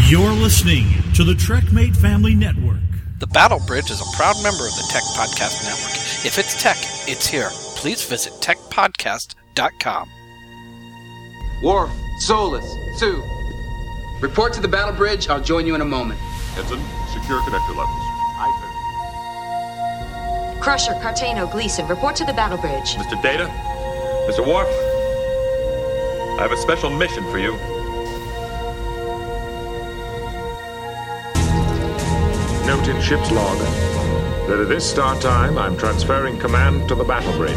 You're listening to the TrekMate Family Network. The Battle Bridge is a proud member of the Tech Podcast Network. If it's tech, it's here. Please visit techpodcast.com. Worf, Solus, Sue. Report to the Battle Bridge. I'll join you in a moment. Ensign, secure connector levels. Crusher, Cartano, Gleason, report to the Battle Bridge. Mr. Data, Mr. Worf, I have a special mission for you. Note in ship's log that at this start time, I'm transferring command to the Battle Bridge.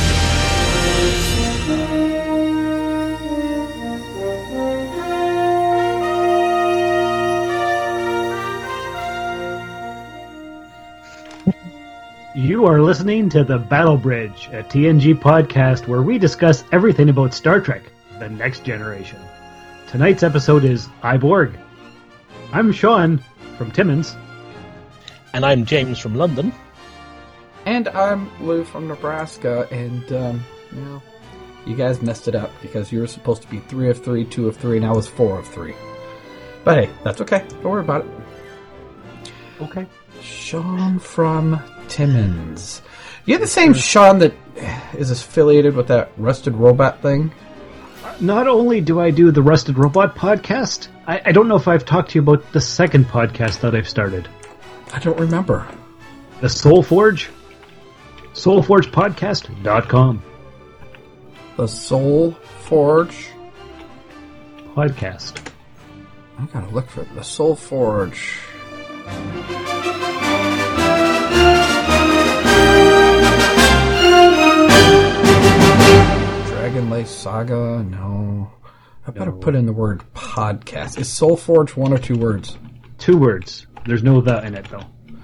You are listening to The Battle Bridge, a TNG podcast where we discuss everything about Star Trek, The Next Generation. Tonight's episode is I, Borg. I'm Sean from Timmins. And I'm James from London. And I'm Lou from Nebraska. And, you guys messed it up because you were supposed to be 3 of 3, 2 of 3, and I was 4 of 3. But hey, that's okay. Don't worry about it. Okay. Sean from Timmins. You're the same Sean that is affiliated with that Rusted Robot thing? Not only do I do the Rusted Robot podcast, I don't know if I've talked to you about the second podcast that I've started. I don't remember. The Soul Forge? SoulForgePodcast.com. The Soul Forge? Podcast. I gotta look for it. The Soul Forge. Dragon Lace Saga? No. I better put in the word podcast. Is Soul Forge one or 2 words? 2 words. There's no the in it, though.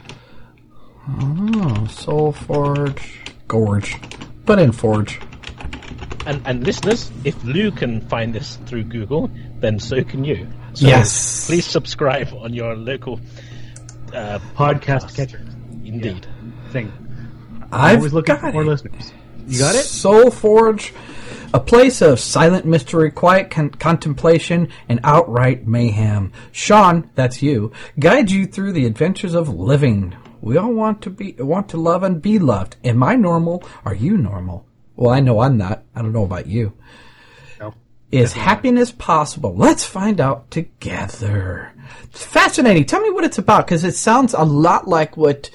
Oh, Soul Forge. Gorge. Put in Forge. And listeners, if Lou can find this through Google, then so can you. So yes. Please subscribe on your local podcast catcher. Indeed. Yeah. Thing. I'm always looking for more listeners. You got it? Soul Forge, a place of silent mystery, quiet contemplation, and outright mayhem. Sean, that's you, guides you through the adventures of living. We all want to love and be loved. Am I normal? Are you normal? Well, I know I'm not. I don't know about you. No. Is happiness possible? Let's find out together. It's fascinating. Tell me what it's about, because it sounds a lot like what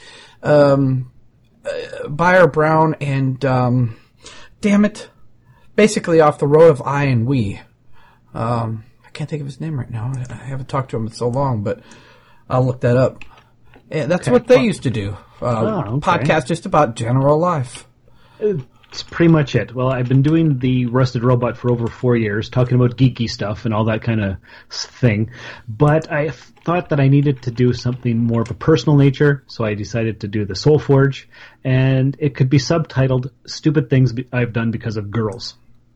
Bayer Brown and damn it, basically Off the Road of I and We. I can't think of his name right now. I haven't talked to him in so long, but I'll look that up. Yeah, that's what they used to do. Podcast just about general life. It's pretty much it. Well, I've been doing the Rusted Robot for over 4 years, talking about geeky stuff and all that kind of thing. But I thought that I needed to do something more of a personal nature, so I decided to do the Soul Forge, and it could be subtitled "Stupid Things I've Done Because of Girls."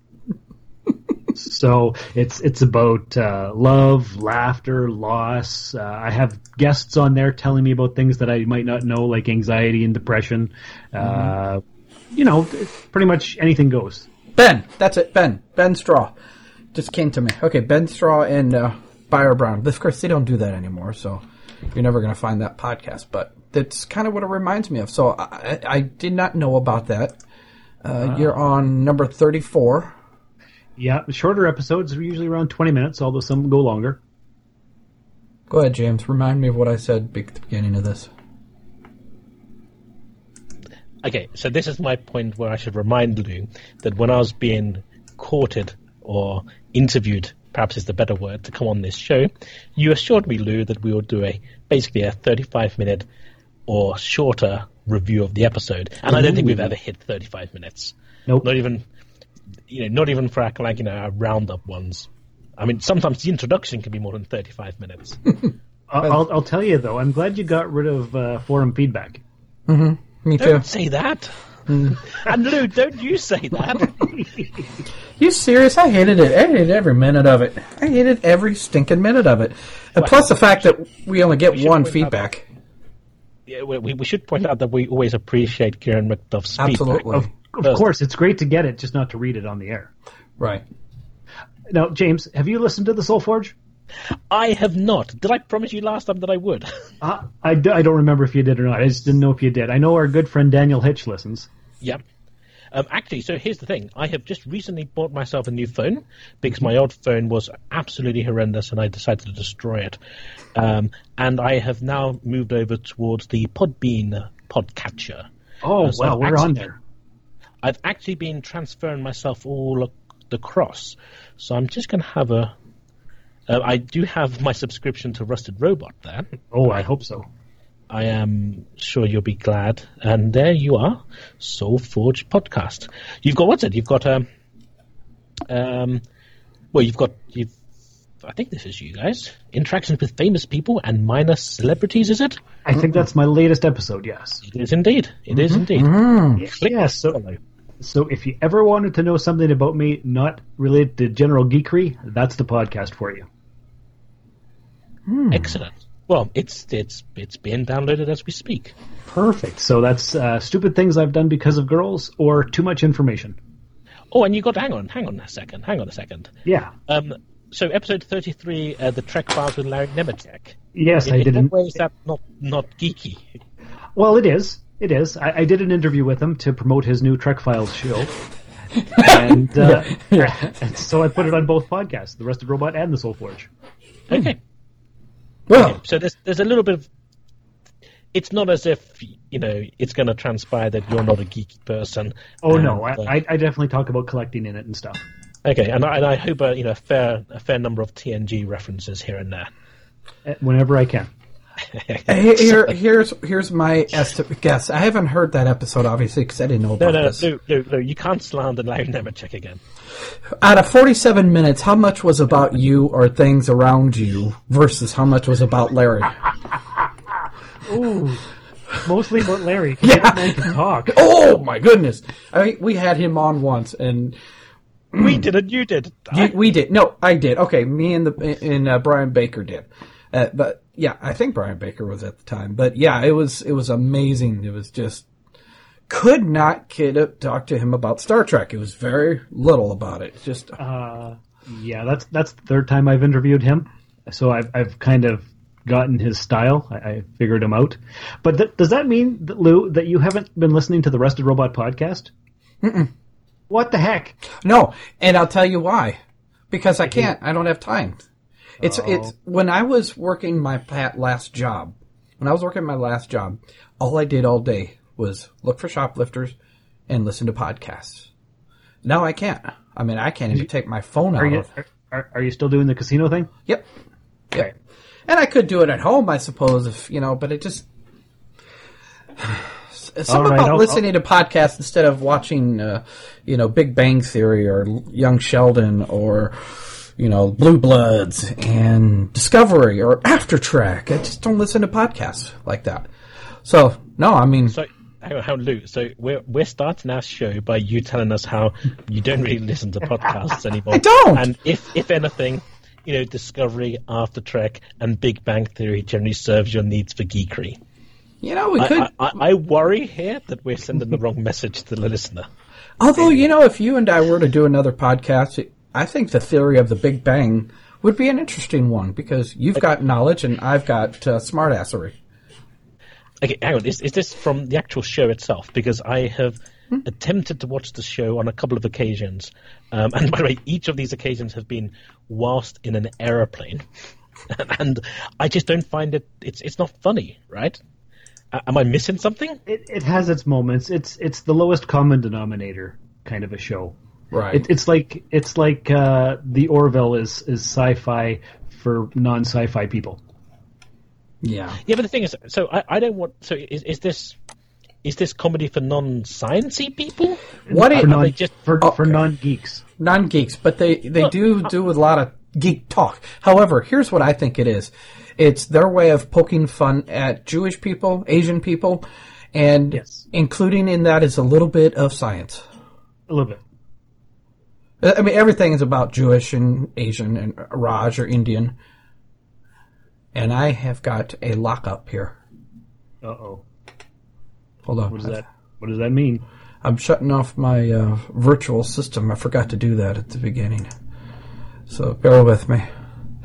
So it's about love, laughter, loss. I have guests on there telling me about things that I might not know, like anxiety and depression. Pretty much anything goes. Ben, that's it. Ben Straw just came to me. Okay, Ben Straw and Bayer Brown. Of course, they don't do that anymore, so you're never going to find that podcast. But that's kind of what it reminds me of. So I did not know about that. You're on number 34. Yeah, shorter episodes are usually around 20 minutes, although some go longer. Go ahead, James. Remind me of what I said at the beginning of this. Okay, so this is my point where I should remind Lou that when I was being courted or interviewed, perhaps is the better word, to come on this show, you assured me, Lou, that we would do basically a 35-minute or shorter review of the episode. And I don't think we've ever hit 35 minutes. Nope. Not even for our roundup ones. I mean, sometimes the introduction can be more than 35 minutes. I'll tell you, though, I'm glad you got rid of forum feedback. Mm-hmm. Me too. Don't say that. And Lou, don't you say that. You serious? I hated it. I hated every minute of it. I hated every stinking minute of it. And plus the fact that we only get one feedback. We should point out that we always appreciate Kieran McDuff's feedback. Absolutely. Of course, it's great to get it, just not to read it on the air. Right. Now, James, have you listened to the Soul Forge? I have not. Did I promise you last time that I would? I don't remember if you did or not. I just didn't know if you did. I know our good friend Daniel Hitch listens. Yeah. Actually, so here's the thing. I have just recently bought myself a new phone because my old phone was absolutely horrendous and I decided to destroy it. And I have now moved over towards the Podbean podcatcher. Oh, well, we're on there. I've actually been transferring myself all across. So I'm just going to have I do have my subscription to Rusted Robot there. Oh, I hope so. I am sure you'll be glad. And there you are, Soul Forge podcast. You've got, what's it? You've got, I think this is you guys. Interactions with famous people and minor celebrities, is it? I think that's my latest episode, yes. It is indeed. It is indeed. Yeah, so if you ever wanted to know something about me not related to general geekery, that's the podcast for you. Excellent. Well, it's being downloaded as we speak. Perfect. So that's stupid things I've done because of girls or too much information. Oh, and you got hang on a second. Yeah. So episode 33, the Trek Files with Larry Nemeczek. Yes, I did. In what way is that not geeky? Well, it is. It is. I did an interview with him to promote his new Trek Files show. And so I put it on both podcasts, the Rusted Robot and the Soul Forge. Okay. Well, okay. So there's a little bit of... It's not as if, it's going to transpire that you're not a geeky person. Oh, no. I definitely talk about collecting in it and stuff. Okay, and I hope a fair number of TNG references here and there. Whenever I can. Here's my guess. I haven't heard that episode, obviously, because I didn't know about this. No, you can't slander Larry Nemeczek again. Out of 47 minutes, how much was about you or things around you versus how much was about Larry? Ooh, mostly about Larry. Yeah. I can talk. Oh, my goodness. I mean, we had him on once, and... We did it, you did. We did. No, I did. Okay, me and Brian Baker did. But yeah, I think Brian Baker was at the time. But yeah, it was amazing. It was just could not talk to him about Star Trek. It was very little about it. Just yeah, that's the third time I've interviewed him. So I've kind of gotten his style. I figured him out. But does that mean, Lou, that you haven't been listening to the Rusted Robot podcast? Mm-mm. What the heck? No, and I'll tell you why. Because I can't. I don't have time. It's when I was working my last job. When I was working my last job, all I did all day was look for shoplifters and listen to podcasts. Now I can't. I mean, I can't even take my phone out. Are you still doing the casino thing? Yep. Okay. Yep. And I could do it at home, I suppose, if but it just... Something about listening to podcasts instead of watching, Big Bang Theory or Young Sheldon or, Blue Bloods and Discovery or After Track. I just don't listen to podcasts like that. So, no, I mean... So, Lou, so we're starting our show by you telling us how you don't really listen to podcasts anymore. I don't! And if anything, Discovery, After Track, and Big Bang Theory generally serves your needs for geekery. We could... I worry here that we're sending the wrong message to the listener. Although, if you and I were to do another podcast, I think the theory of the Big Bang would be an interesting one, because you've got knowledge and I've got smartassery. Okay, hang on. Is this from the actual show itself? Because I have attempted to watch the show on a couple of occasions. And by the way, each of these occasions have been whilst in an aeroplane. And I just don't find it's not funny, right? Am I missing something? It has its moments. It's the lowest common denominator kind of a show. Right. It's like the Orville is sci-fi for non-sci-fi people. Yeah. Yeah, but the thing is, so I don't want. So is this comedy for non-sciencey people? For non-geeks? Non-geeks, but they do a lot of geek talk. However, here's what I think it is. It's their way of poking fun at Jewish people, Asian people, and including in that is a little bit of science. A little bit. I mean, everything is about Jewish and Asian and Raj or Indian. And I have got a lockup here. Uh-oh. Hold on. What does that mean? I'm shutting off my virtual system. I forgot to do that at the beginning. So bear with me.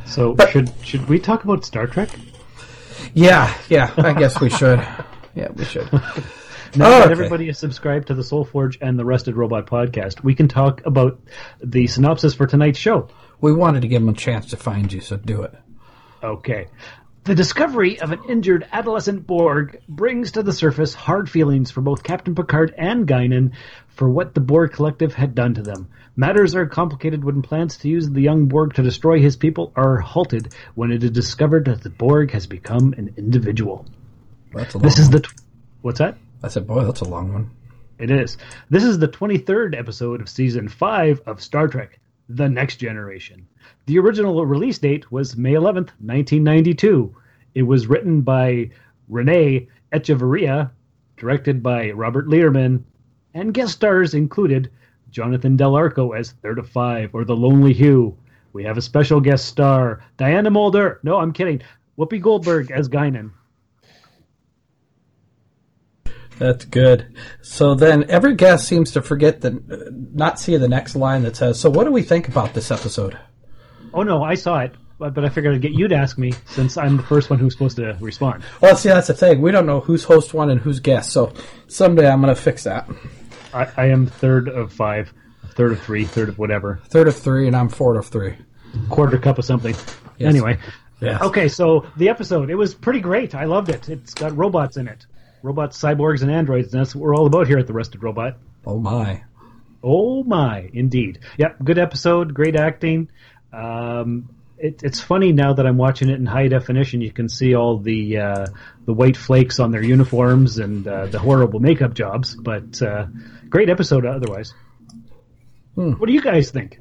So should we talk about Star Trek? Yeah, I guess we should. Yeah, we should. Now that everybody is subscribed to the Soul Forge and the Rusted Robot podcast, we can talk about the synopsis for tonight's show. We wanted to give them a chance to find you, so do it. Okay. The discovery of an injured adolescent Borg brings to the surface hard feelings for both Captain Picard and Guinan for what the Borg Collective had done to them. Matters are complicated when plans to use the young Borg to destroy his people are halted when it is discovered that the Borg has become an individual. That's a long one. What's that? I said, boy, that's a long one. It is. This is the 23rd episode of Season 5 of Star Trek, The Next Generation. The original release date was May 11th, 1992. It was written by Renee Echevarria, directed by Robert Learman, and guest stars included Jonathan Del Arco as Third of Five, or the Lonely Hugh. We have a special guest star, Diana Muldaur. No, I'm kidding. Whoopi Goldberg as Guinan. That's good. So then every guest seems to forget not see the next line that says, so what do we think about this episode? Oh, no, I saw it, but I figured I'd get you to ask me since I'm the first one who's supposed to respond. Well, see, that's the thing. We don't know who's host one and who's guest, so someday I'm going to fix that. I am Third of Five, Third of Three, Third of whatever. Third of Three, and I'm Fourth of Three. Quarter cup of something. Yes. Anyway. Yes. Okay, so the episode, it was pretty great. I loved it. It's got robots in it. Robots, cyborgs, and androids, and that's what we're all about here at the Rusted Robot. Oh, my. Oh, my, indeed. Yeah, good episode, great acting. It's funny now that I'm watching it in high definition. You can see all the white flakes on their uniforms and the horrible makeup jobs, but great episode otherwise. What do you guys think?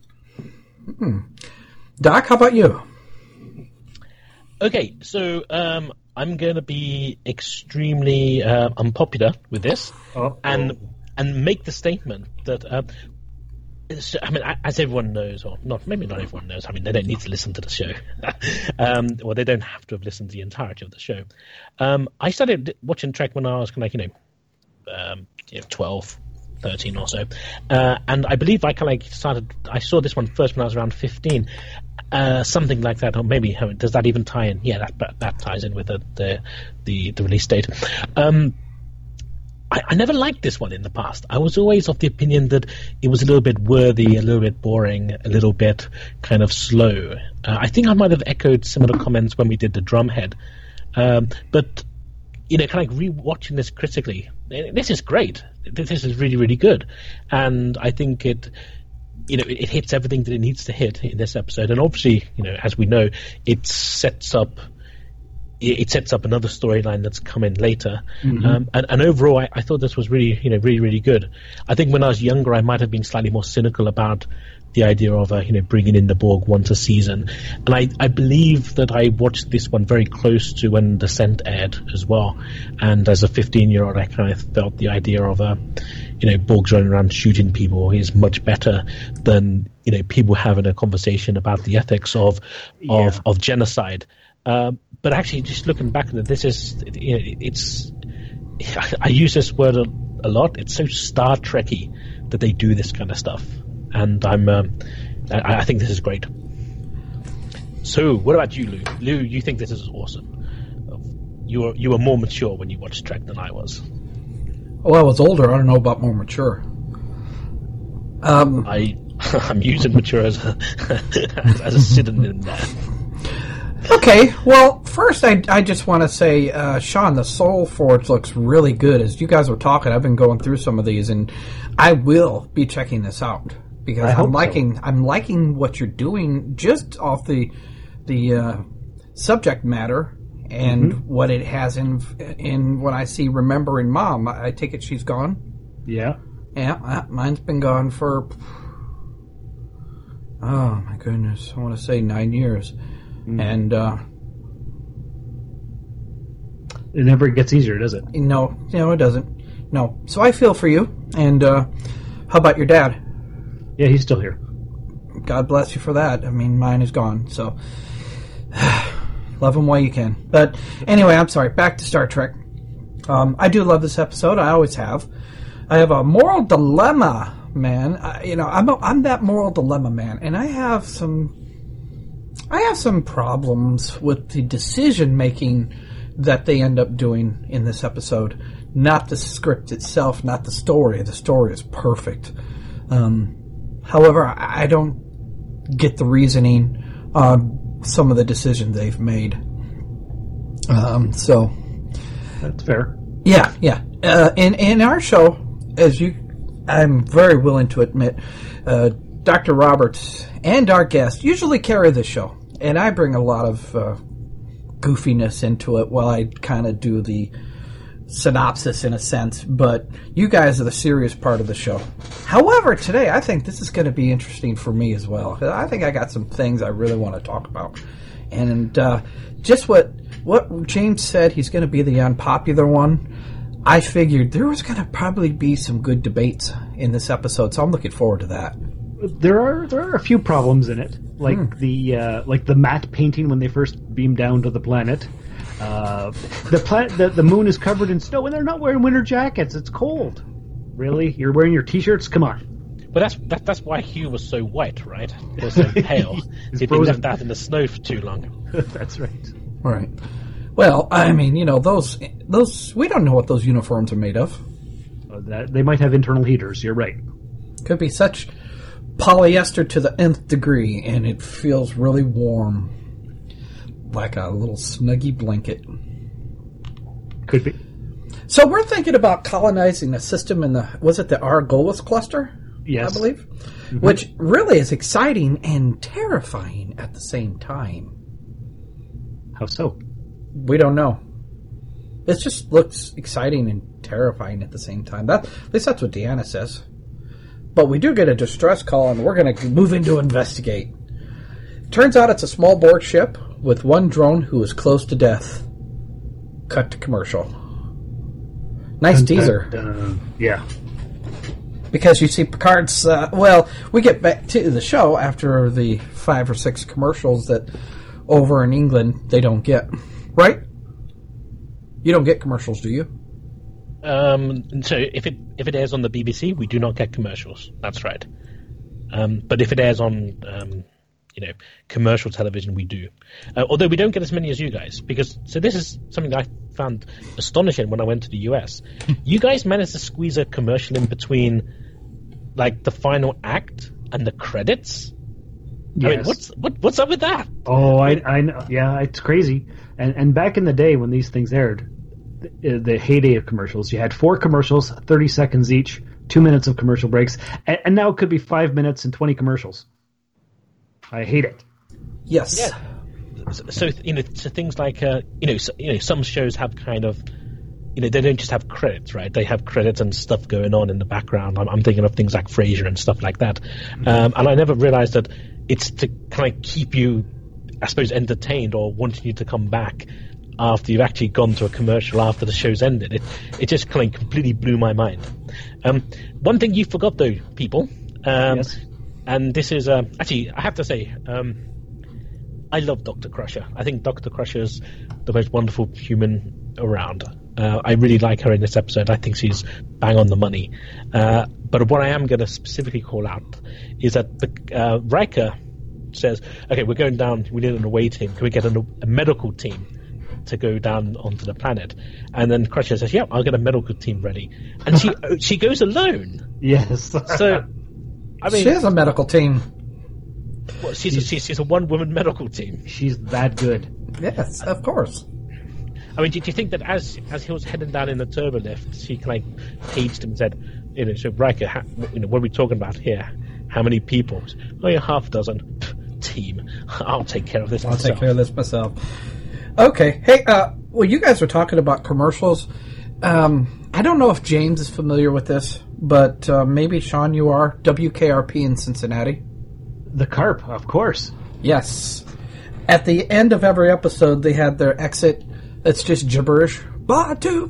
Doc, how about you? Okay, so I'm going to be extremely unpopular with this and make the statement that, I mean, as everyone knows, or maybe not everyone knows, I mean, they don't need to listen to the show, or they don't have to have listened to the entirety of the show. I started watching Trek when I was kind of 12, 13 or so, and I believe I saw this one first when I was around 15. Something like that, or maybe does that even tie in? Yeah, that ties in with the release date. I never liked this one in the past. I was always of the opinion that it was a little bit worthy, a little bit boring, a little bit kind of slow. I think I might have echoed similar comments when we did the Drumhead. But kind of rewatching this critically, this is great. This is really, really good, and I think it hits everything that it needs to hit in this episode. And obviously, as we know, it sets up another storyline that's coming later. Mm-hmm. And overall, I thought this was really, really, really good. I think when I was younger, I might have been slightly more cynical about the idea of, bringing in the Borg once a season. And I believe that I watched this one very close to when Descent aired as well. And as a 15-year-old, I kind of felt the idea of, Borgs running around shooting people is much better than, people having a conversation about the ethics of genocide. But actually, just looking back at it, this is, I use this word a lot. It's so Star Trek-y that they do this kind of stuff. And I think this is great. So, what about you, Lou? Lou, you think this is awesome? You were more mature when you watched Trek than I was. Well, I was older. I don't know about more mature. I'm using mature as a synonym there. Okay, well, first I just want to say, Sean, the Soul Forge looks really good. As you guys were talking, I've been going through some of these, and I will be checking this out because I'm liking what you're doing just off the subject matter and what it has in what I see. Remembering Mom, I take it she's gone. Yeah, mine's been gone for oh my goodness, I want to say 9 years. And it never gets easier, does it? No, it doesn't. No. So I feel for you. And how about your dad? Yeah, he's still here. God bless you for that. I mean, mine is gone. So love him while you can. But anyway, I'm sorry. Back to Star Trek. I do love this episode. I always have. I have a moral dilemma, man. I'm that moral dilemma man, and I have I have some problems with the decision making that they end up doing in this episode. Not the script itself, not the story. The story is perfect. However, I don't get the reasoning on some of the decisions they've made. So That's fair. yeah. In our show, I'm very willing to admit, Dr. Roberts and our guest usually carry the show, and I bring a lot of goofiness into it while I kind of do the synopsis in a sense, but you guys are the serious part of the show. However, today I think this is going to be interesting for me as well. I think I got some things I really want to talk about. And just what James said, he's going to be the unpopular one. I figured there was going to probably be some good debates in this episode, so I'm looking forward to that. There are a few problems in it, like the matte painting when they first beam down to the planet. The moon is covered in snow, and they're not wearing winter jackets. It's cold. Really? You're wearing your t-shirts? Come on. But that's why Hugh was so white, right? He was so pale. He'd been left out in the snow for too long. That's right. Right. Well, I mean, those we don't know what those uniforms are made of. They might have internal heaters. You're right. Could be such polyester to the nth degree, and it feels really warm, like a little snuggy blanket. Could be. So we're thinking about colonizing a system in the Argolis cluster? Yes. I believe. Mm-hmm. Which really is exciting and terrifying at the same time. How so? We don't know. It just looks exciting and terrifying at the same time. At least that's what Deanna says. But we do get a distress call, and we're going to move in to investigate. Turns out it's a small Borg ship with one drone who is close to death. Cut to commercial. Nice teaser. Yeah. Because you see Picard's... we get back to the show after the 5 or 6 commercials that over in England they don't get. Right? You don't get commercials, do you? So if it airs on the BBC, we do not get commercials. That's right. But if it airs on commercial television, we do. Although we don't get as many as you guys, so this is something I found astonishing when I went to the US. You guys managed to squeeze a commercial in between, like, the final act and the credits. Yes. I mean, what's up with that? Oh, I know. Yeah, it's crazy. And back in the day when these things aired, the heyday of commercials, you had 4 commercials, 30 seconds each, 2 minutes of commercial breaks, and now it could be 5 minutes and 20 commercials. I hate it. Yes. Yeah. So things like some shows have kind of, they don't just have credits, right? They have credits and stuff going on in the background. I'm thinking of things like Frasier and stuff like that. And I never realized that it's to kind of keep you, I suppose, entertained or wanting you to come back after you've actually gone to a commercial after the show's ended. It just kind of completely blew my mind. One thing you forgot, though, people. Yes. And this is actually, I have to say, I love Dr. Crusher. I think Dr. Crusher is the most wonderful human around. I really like her in this episode. I think she's bang on the money. But what I am going to specifically call out is that Riker says, okay, we're going down, we need an away team. Can we get a medical team to go down onto the planet? And then Crusher says, yeah, I'll get a medical team ready. And she goes alone. Yes. So, I mean, she has a medical team. Well, she's a one-woman medical team. She's that good. Yes, of course. I mean, did you think that as he was heading down in the turbo lift, she paged him and said, so Riker, what are we talking about here? How many people? Oh, yeah, half a dozen. Team. I'll take care of this myself. I'll take care of this myself. Okay. Hey, well, you guys were talking about commercials. I don't know if James is familiar with this, but maybe, Sean, you are. WKRP in Cincinnati. The Carp, of course. Yes. At the end of every episode, they had their exit. It's just gibberish. You know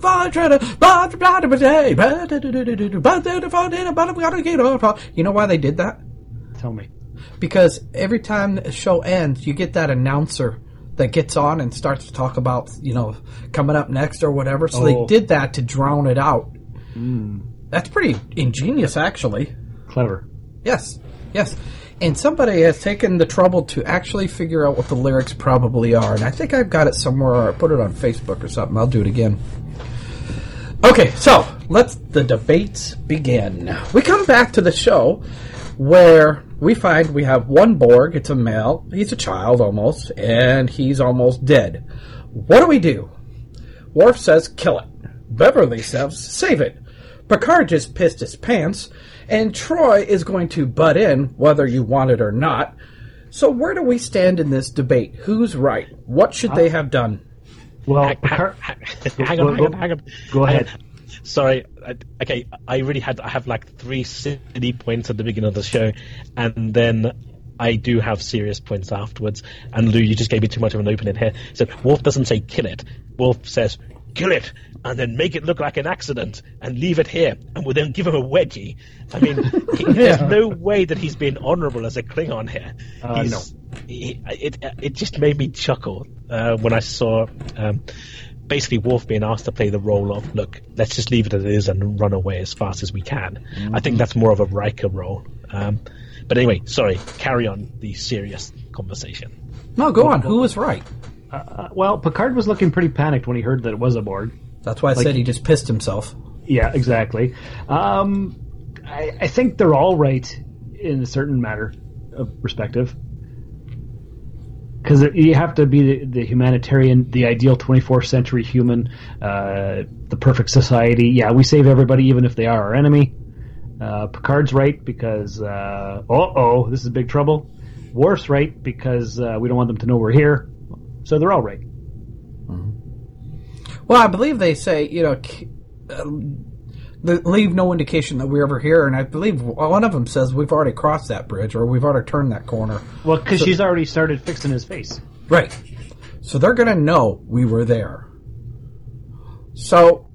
why they did that? Tell me. Because every time the show ends, you get that announcer that gets on and starts to talk about, coming up next or whatever. So they did that to drown it out. That's pretty ingenious, actually. Clever. Yes. And somebody has taken the trouble to actually figure out what the lyrics probably are. And I think I've got it somewhere, or I put it on Facebook or something. I'll do it again. Okay, so let's the debates begin. We come back to the show where we find we have one Borg. It's a male. He's a child almost, and he's almost dead. What do? Worf says, kill it. Beverly says, save it. Picard just pissed his pants, and Troy is going to butt in, whether you want it or not. So where do we stand in this debate? Who's right? What should they have done? Well, hang on. Go ahead. Sorry. I have like 3 silly points at the beginning of the show, and then I do have serious points afterwards. And Lou, you just gave me too much of an opening here. So Worf doesn't say kill it. Worf says kill it, and then make it look like an accident, and leave it here, and we'll then give him a wedgie. I mean, there's no way that he's being honourable as a Klingon here. No. It just made me chuckle when I saw basically Worf being asked to play the role of, look, let's just leave it as it is and run away as fast as we can. I think that's more of a Riker role. But anyway, sorry, carry on the serious conversation. No, go on. Who was right? Well, Picard was looking pretty panicked when he heard that it was a Borg. That's why I said he just pissed himself. Yeah, exactly. I think they're all right in a certain matter of perspective. Because you have to be the humanitarian, the ideal 24th century human, the perfect society. Yeah, we save everybody even if they are our enemy. Picard's right because, this is big trouble. Worf's right because we don't want them to know we're here. So they're all right. Well, I believe they say, leave no indication that we're ever here, and I believe one of them says we've already crossed that bridge, or we've already turned that corner. Well, because she's already started fixing his face. Right. So they're going to know we were there. So,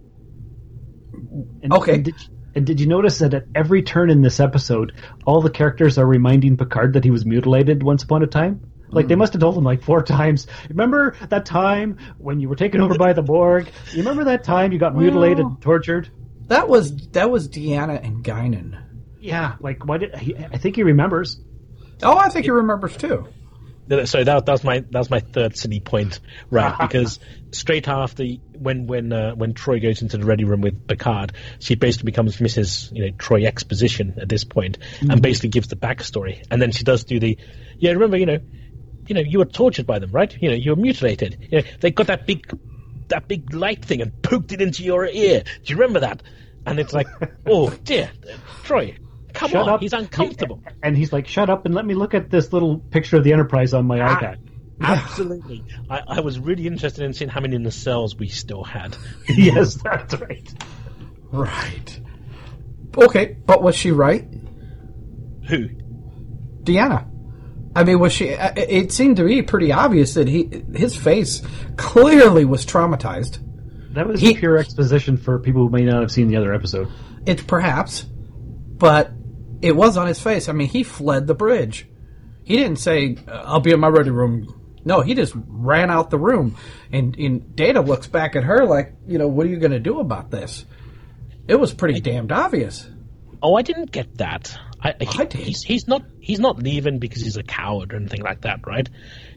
okay. And did you notice that at every turn in this episode, all the characters are reminding Picard that he was mutilated once upon a time? Like, they must have told him like 4 times. Remember that time when you were taken over by the Borg? You remember that time you got mutilated and tortured? That was Deanna and Guinan. Yeah, like I think he remembers. Oh, I think he remembers too. So that was my third silly point, right? Because straight after when Troy goes into the ready room with Picard, she basically becomes Mrs. Troy Exposition at this point, and basically gives the backstory, and then she does do the remember you were tortured by them, right? You were mutilated. They got that big light thing and poked it into your ear. Do you remember that? And it's like, oh dear, Troy, come on, up. He's uncomfortable. And he's like, shut up and let me look at this little picture of the Enterprise on my iPad. Absolutely. I was really interested in seeing how many nacelles we still had. Yes, that's right. Right. Okay, but was she right? Who? Deanna. I mean, was she? It seemed to me pretty obvious that his face clearly was traumatized. That was pure exposition for people who may not have seen the other episode. It's perhaps, but it was on his face. I mean, he fled the bridge. He didn't say, "I'll be in my ready room." No, he just ran out the room. And Data looks back at her like, what are you going to do about this? It was pretty damned obvious. Oh, I didn't get that. I did. He's not leaving because he's a coward or anything like that, right?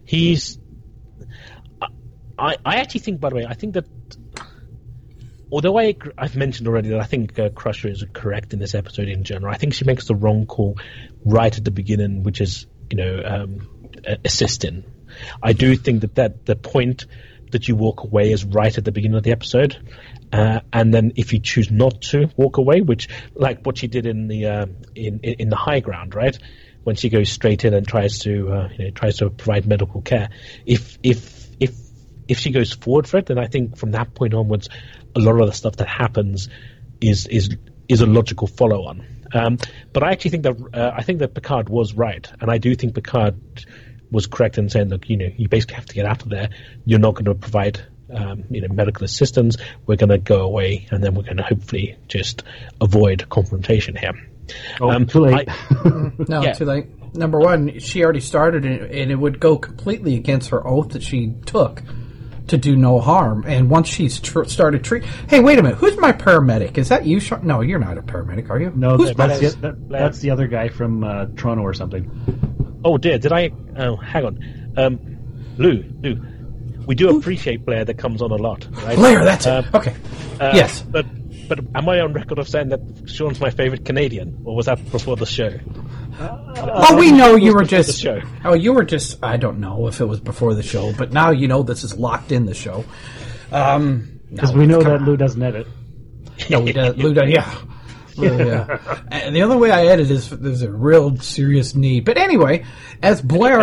I actually think, by the way, I think that although I've mentioned already that I think Crusher is correct in this episode in general, I think she makes the wrong call right at the beginning, which is assisting. I do think that the point that you walk away is right at the beginning of the episode, and then if you choose not to walk away, which like what she did in the High Ground, right, when she goes straight in and tries to provide medical care, if she goes forward for it, then I think from that point onwards, a lot of the stuff that happens is a logical follow on. But I actually think that Picard was right, and I do think Picard was correct in saying, look, you basically have to get out of there. You're not going to provide, medical assistance. We're going to go away, and then we're going to hopefully just avoid confrontation here. Too late. Too late. Number one, she already started, and it would go completely against her oath that she took. to do no harm. And once she's started treat, hey, wait a minute, who's my paramedic? Is that you, Sean? No, you're not a paramedic, are you? No, Who's that's the other guy from Toronto or something. Oh dear, did I? Oh, hang on. Lou, we do appreciate Blair that comes on a lot, right? Blair, that's it. Okay. Yes. But am I on record of saying that Sean's my favorite Canadian, or was that before the show? We know you were the just. show. Oh, you were just. I don't know if it was before the show, but now you know this is locked in the show. Because we know that Lou doesn't edit. No, Lou does. Yeah. Yeah. And the only way I edit is if there's a real serious need. But anyway, as Blair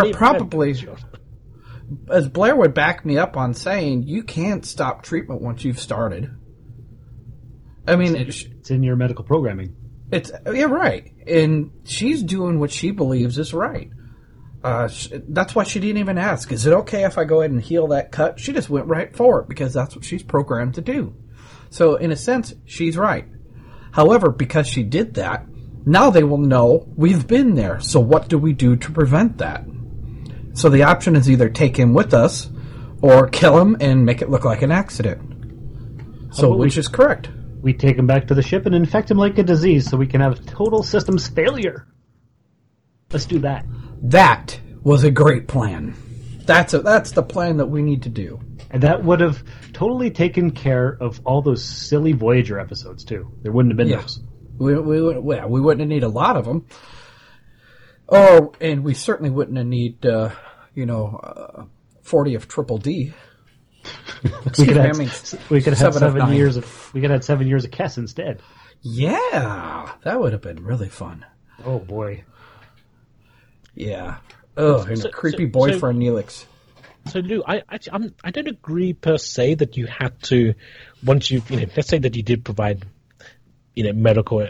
would back me up on saying, you can't stop treatment once you've started. I mean, it's in your medical programming. Right. And she's doing what she believes is right. That's why she didn't even ask, is it okay if I go ahead and heal that cut? She just went right for it because that's what she's programmed to do. So, in a sense, she's right. However, because she did that, now they will know we've been there. So what do we do to prevent that? So the option is either take him with us or kill him and make it look like an accident. So which is correct? We take him back to the ship and infect him like a disease so we can have total systems failure. Let's do that. That was a great plan. That's the plan that we need to do. And that would have totally taken care of all those silly Voyager episodes, too. There wouldn't have been those. We wouldn't have need a lot of them. Oh, and we certainly wouldn't have need, 40 of Triple D. We could have had 7 years of Kess instead. Yeah, that would have been really fun. Oh boy. Yeah. Oh, and a creepy boyfriend, Neelix. So Lou, I don't agree per se that you had to, once you let's say that you did provide medical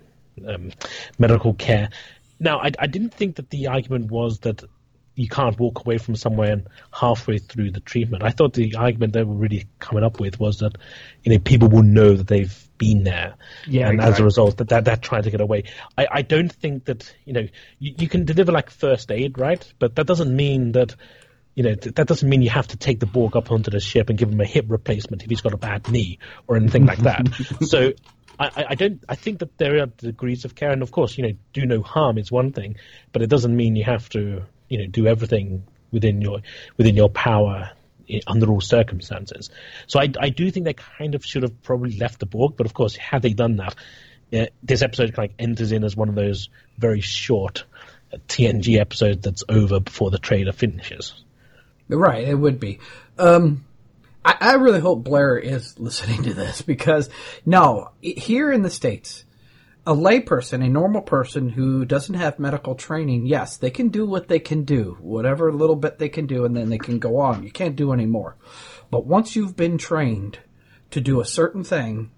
care. Now, I didn't think that the argument was that you can't walk away from somewhere halfway through the treatment. I thought the argument they were really coming up with was that people will know that they've been there, and as a result, that trying to get away. I don't think that you can deliver like first aid, right? But that doesn't mean that. That doesn't mean you have to take the Borg up onto the ship and give him a hip replacement if he's got a bad knee or anything like that. So I think that there are degrees of care, and of course, do no harm is one thing, but it doesn't mean you have to, do everything within your power under all circumstances. So I do think they kind of should have probably left the Borg, but of course, had they done that, this episode kind of enters in as one of those very short TNG episodes that's over before the trailer finishes. Right, it would be. I really hope Blair is listening to this because, here in the States, a layperson, a normal person who doesn't have medical training, yes, they can do what they can do, whatever little bit they can do, and then they can go on. You can't do any more. But once you've been trained to do a certain thing,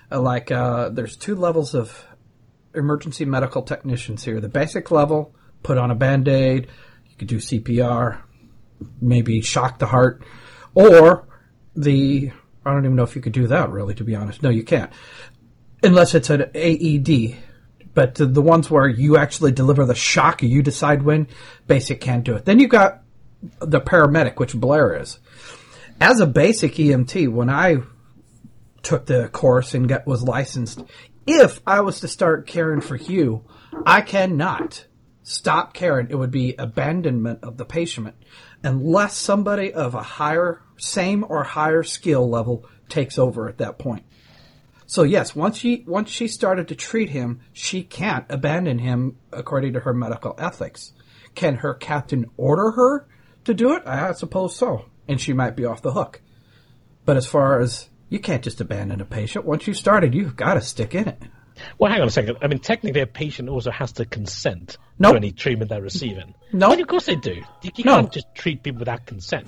there's 2 levels of emergency medical technicians here. The basic level, put on a Band-Aid, you could do CPR, maybe shock the heart, or I don't even know if you could do that, really, to be honest. No, you can't. Unless it's an AED. But the ones where you actually deliver the shock, you decide when, basic can't do it. Then you got the paramedic, which Blair is. As a basic EMT, when I took the course and was licensed, if I was to start caring for Hugh, I cannot stop caring. It would be abandonment of the patient unless somebody of a same or higher skill level takes over at that point. So yes, once she started to treat him, she can't abandon him according to her medical ethics. Can her captain order her to do it? I suppose so. And she might be off the hook. But as far as, you can't just abandon a patient. Once you started, you've got to stick in it. Well, hang on a second. I mean, technically a patient also has to consent to any treatment they're receiving. No. Well, of course they do. You can't just treat people without consent.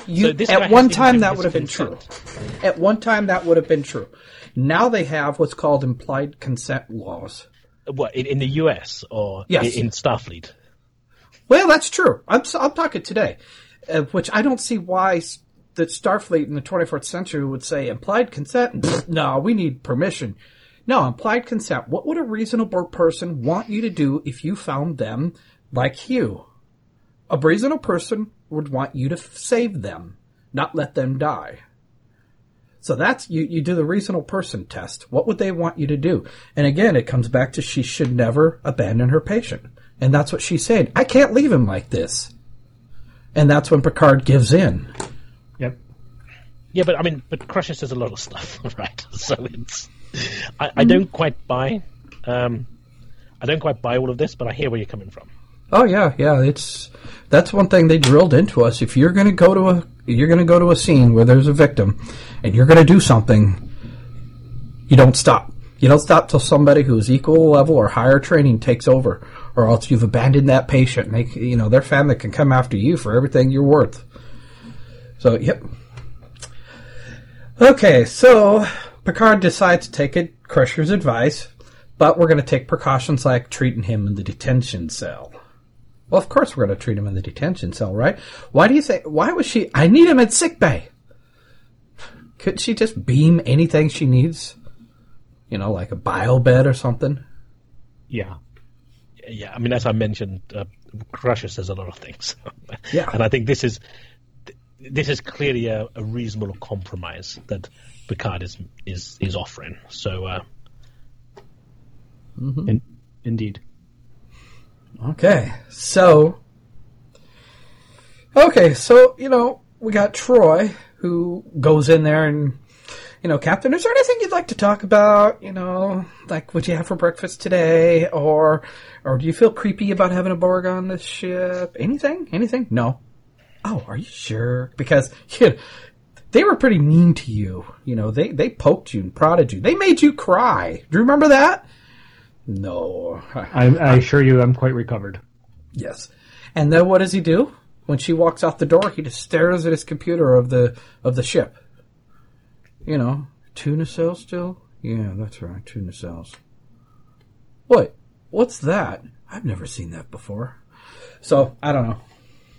At one time that would have been true. At one time that would have been true. Now they have what's called implied consent laws. What, in the US or in Starfleet? Well, that's true. I'm talking today, which I don't see why the Starfleet in the 21st century would say implied consent. No, we need permission. No, implied consent. What would a reasonable person want you to do if you found them like Hugh? A reasonable person would want you to save them. not let them die. So that's, you do the reasonable person test. What would they want you to do? And again, it comes back to she should never abandon her patient. And that's what she's saying. I can't leave him like this. And that's when Picard gives in. Yep. Yeah, but Crusher says a lot of stuff, right? So it's, I don't quite buy, all of this, but I hear where you're coming from. Oh yeah. That's one thing they drilled into us. If you're going to go to a scene where there's a victim, and you're going to do something, you don't stop. You don't stop till somebody who's equal level or higher training takes over, or else you've abandoned that patient. And their family can come after you for everything you're worth. So, yep. Okay, so Picard decides to take Crusher's advice, but we're going to take precautions like treating him in the detention cell. Well, of course we're going to treat him in the detention cell, right? Why was she, I need him at sickbay. Couldn't she just beam anything she needs? Like a bio bed or something? Yeah. Yeah, as I mentioned, Crusher says a lot of things. Yeah. And I think this is clearly a reasonable compromise that Picard is offering. So, Indeed. Okay, so, we got Troy, who goes in there and, Captain, is there anything you'd like to talk about? Like, what'd you have for breakfast today? Or do you feel creepy about having a Borg on this ship? Anything? No. Oh, are you sure? Because, they were pretty mean to you. They poked you and prodded you. They made you cry. Do you remember that? No. I assure you I'm quite recovered. Yes. And then what does he do? When she walks out the door, he just stares at his computer of the ship. Tuna cells still? Yeah, that's right, tuna cells. What's that? I've never seen that before. So, I don't know.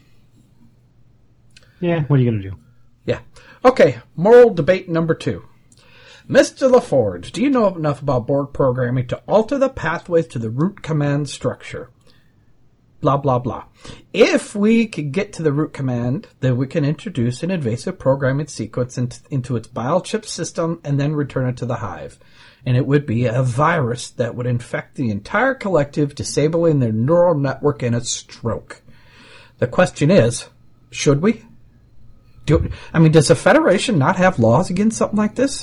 Yeah, what are you going to do? Yeah. Okay, moral debate number 2. Mr. LaForge, do you know enough about Borg programming to alter the pathways to the root command structure? Blah, blah, blah. If we could get to the root command, then we can introduce an invasive programming sequence into its biochip system and then return it to the hive. And it would be a virus that would infect the entire collective, disabling their neural network in a stroke. The question is, should we? Does the Federation not have laws against something like this?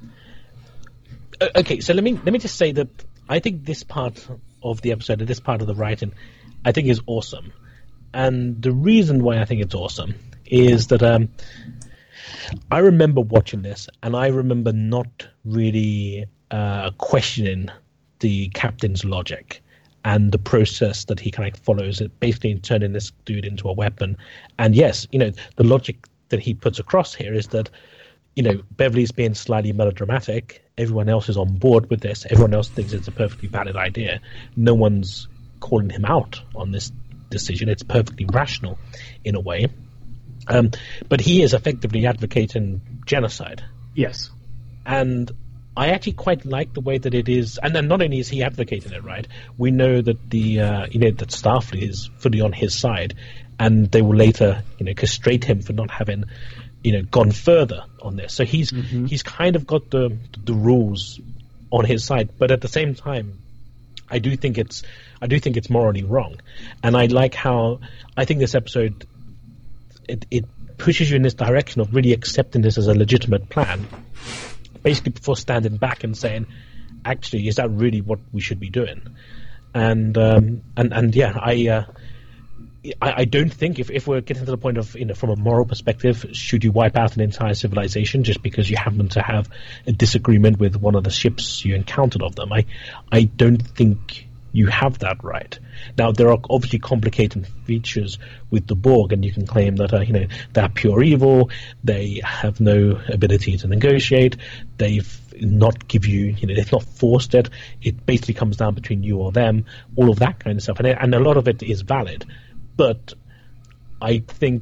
Okay, so let me just say that I think this part of the episode, this part of the writing, I think is awesome. And the reason why I think it's awesome is that I remember watching this, and I remember not really questioning the captain's logic and the process that he kind of follows, it basically turning this dude into a weapon. And yes, the logic that he puts across here is that, Beverly's being slightly melodramatic. Everyone else is on board with this. Everyone else thinks it's a perfectly valid idea. No one's calling him out on this decision. It's perfectly rational in a way. But he is effectively advocating genocide. Yes. And I actually quite like the way that it is. And then not only is he advocating it, right? We know that that Starfleet is fully on his side, and they will later, castrate him for not having, gone further on this. So he's kind of got the rules on his side, but at the same time, I do think it's morally wrong. And I like how I think this episode it pushes you in this direction of really accepting this as a legitimate plan, basically before standing back and saying, actually, is that really what we should be doing? And yeah, I don't think if we're getting to the point of, from a moral perspective, should you wipe out an entire civilization just because you happen to have a disagreement with one of the ships you encountered of them? I don't think you have that right. Now, there are obviously complicating features with the Borg, and you can claim that, they're pure evil, they have no ability to negotiate, they've not give you, they've not forced it, it basically comes down between you or them, all of that kind of stuff, and a lot of it is valid. But I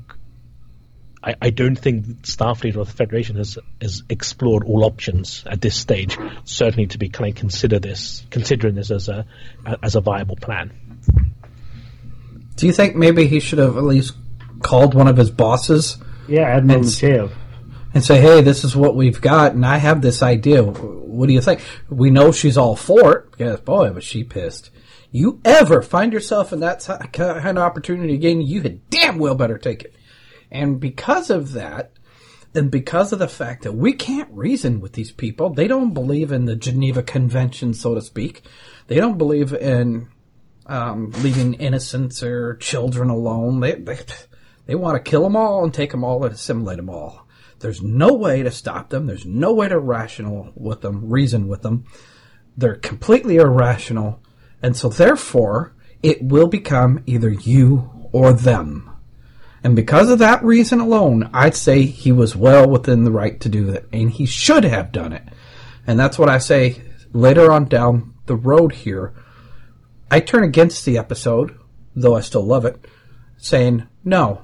don't think Starfleet or the Federation has explored all options at this stage. Certainly, to be kind of considering this as a viable plan. Do you think maybe he should have at least called one of his bosses Yeah, Admiral Nechayev. And say, hey, this is what we've got, and I have this idea. What do you think? We know she's all for it. Yes, boy, was she pissed. You ever find yourself in that kind of opportunity again, you had damn well better take it. And because of that, and because of the fact that we can't reason with these people, they don't believe in the Geneva Convention, so to speak. They don't believe in leaving innocents or children alone. They want to kill them all and take them all and assimilate them all. There's no way to stop them. There's no way to reason with them. They're completely irrational. And so therefore, it will become either you or them. And because of that reason alone, I'd say he was well within the right to do that. And he should have done it. And that's what I say later on down the road here. I turn against the episode, though I still love it, saying, no.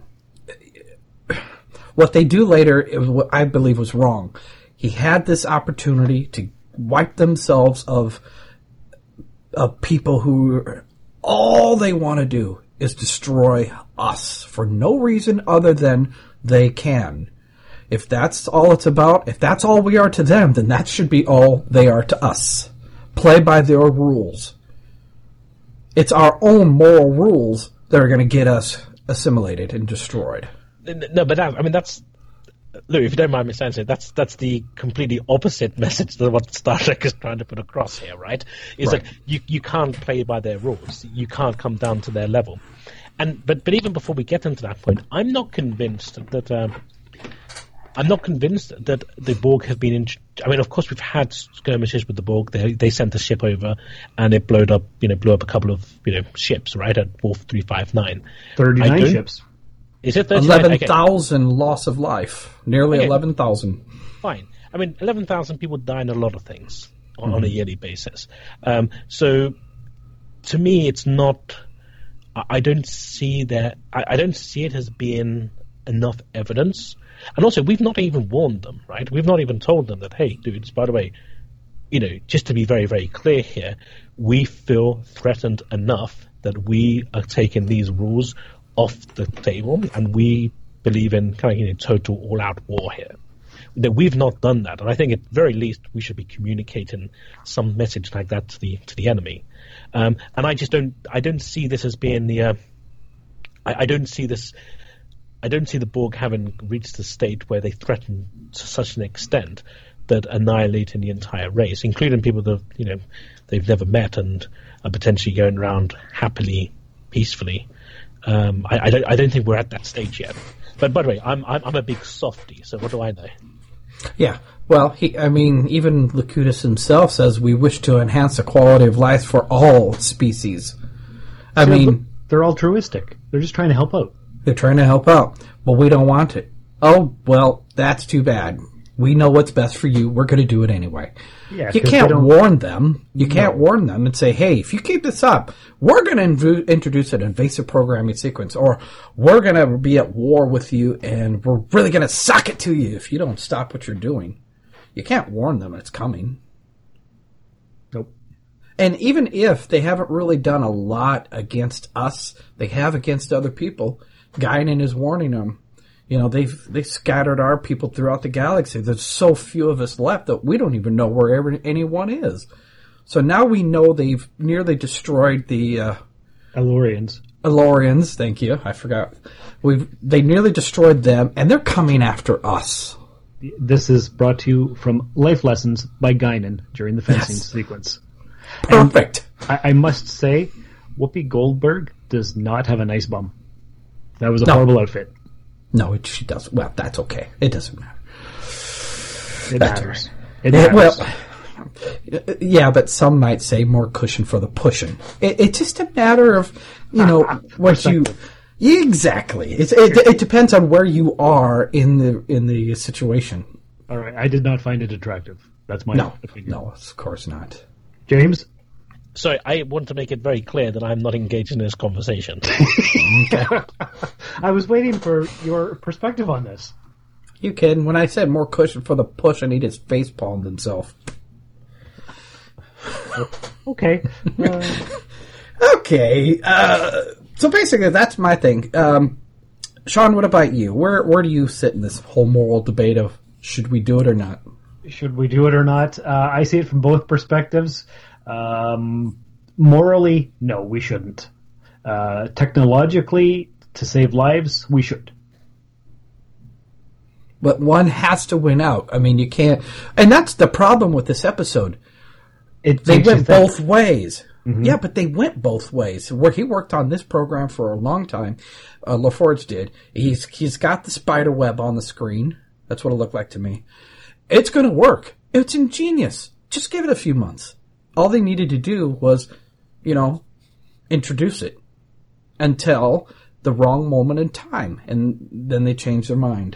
What they do later is what I believe was wrong. He had this opportunity to wipe themselves of people who all they want to do is destroy us for no reason other than they can. If that's all it's about, if that's all we are to them, then that should be all they are to us. Play by their rules. It's our own moral rules that are going to get us assimilated and destroyed. No, but that's Lou. If you don't mind me saying so, that's the completely opposite message than what Star Trek is trying to put across here, right? Is that you can't play by their rules. You can't come down to their level. But even before we get into that point, I'm not convinced that the Borg have been. I mean, of course, we've had skirmishes with the Borg. They sent a ship over, and it blew up a couple of ships, right, at Wolf 359. 39 ships. Is it 11,000 loss of life? Nearly 11,000. Fine. I mean, 11,000 people die in a lot of things on a yearly basis. So, to me, it's not. I don't see that. I don't see it as being enough evidence. And also, we've not even warned them, right? We've not even told them that, hey, dudes, by the way, just to be very, very clear here, we feel threatened enough that we are taking these rules off the table, and we believe in kind of total all-out war here. That we've not done that, and I think at very least we should be communicating some message like that to the enemy. And I just don't see this as being the. I don't see this. I don't see the Borg having reached the state where they threaten to such an extent that annihilating the entire race, including people that they've never met and are potentially going around happily, peacefully. I don't think we're at that stage yet. But by the way, I'm a big softie, so what do I know? Yeah, well, even Locutus himself says we wish to enhance the quality of life for all species. They're altruistic. They're just trying to help out. They're trying to help out, but we don't want it. Oh, well, that's too bad. We know what's best for you. We're going to do it anyway. Yeah, you can't warn them. You can't warn them and say, hey, if you keep this up, we're going to introduce an invasive programming sequence, or we're going to be at war with you, and we're really going to sock it to you if you don't stop what you're doing. You can't warn them it's coming. Nope. And even if they haven't really done a lot against us, they have against other people. Guinan is warning them. They've scattered our people throughout the galaxy. There's so few of us left that we don't even know where anyone is. So now we know they've nearly destroyed the Elorians. Elorians, thank you. I forgot. They nearly destroyed them, and they're coming after us. This is brought to you from Life Lessons by Guinan during the fencing sequence. Perfect. I must say, Whoopi Goldberg does not have a nice bum. That was a horrible outfit. No, she doesn't. Well, that's okay. It doesn't matter. It matters. It matters. Well, yeah, but some might say more cushion for the pushing. It's just a matter of, what you... Exactly. It depends on where you are in the situation. All right. I did not find it attractive. That's my opinion. No, of course not. James? Sorry, I want to make it very clear that I'm not engaged in this conversation. Okay. I was waiting for your perspective on this. You kidding? When I said more cushion for the push, and he just face palmed himself. Okay. Okay. So basically, that's my thing. Sean, what about you? Where do you sit in this whole moral debate of should we do it or not? Should we do it or not? I see it from both perspectives. Morally, no, we shouldn't. Technologically, to save lives, we should. But one has to win out. I mean, you can't... And that's the problem with this episode. They went both ways. Mm-hmm. Yeah, but they went both ways. Where he worked on this program for a long time, LaForge did. He's got the spider web on the screen. That's what it looked like to me. It's going to work. It's ingenious. Just give it a few months. All they needed to do was, introduce it until the wrong moment in time, and then they changed their mind.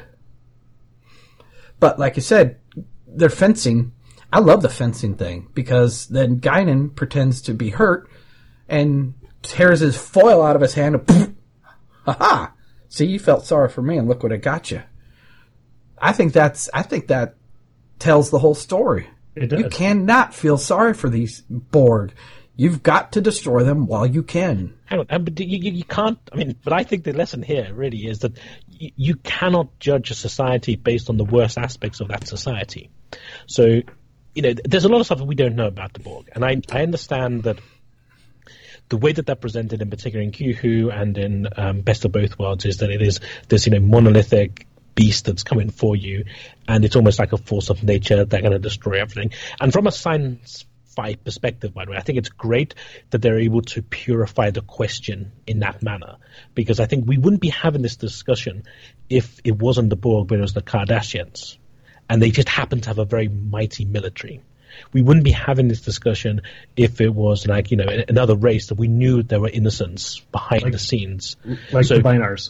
But like I said, they're fencing. I love the fencing thing because then Guinan pretends to be hurt and tears his foil out of his hand. And ha! See, you felt sorry for me, and look what I got you. I think that tells the whole story. It does. You cannot feel sorry for these Borg. You've got to destroy them while you can. Hang on, but you can't. I mean, but I think the lesson here really is that you cannot judge a society based on the worst aspects of that society. So, there's a lot of stuff that we don't know about the Borg, and I understand that the way that they're presented, in particular in Q-Who and in Best of Both Worlds, is that it is this monolithic beast that's coming for you, and it's almost like a force of nature. They're going to destroy everything. And from a sci-fi perspective, by the way, I think it's great that they're able to purify the question in that manner, because I think we wouldn't be having this discussion if it wasn't the Borg, but it was the Cardassians, and they just happen to have a very mighty military. We wouldn't be having this discussion if it was like, another race that we knew there were innocents behind the scenes. Like the Binars.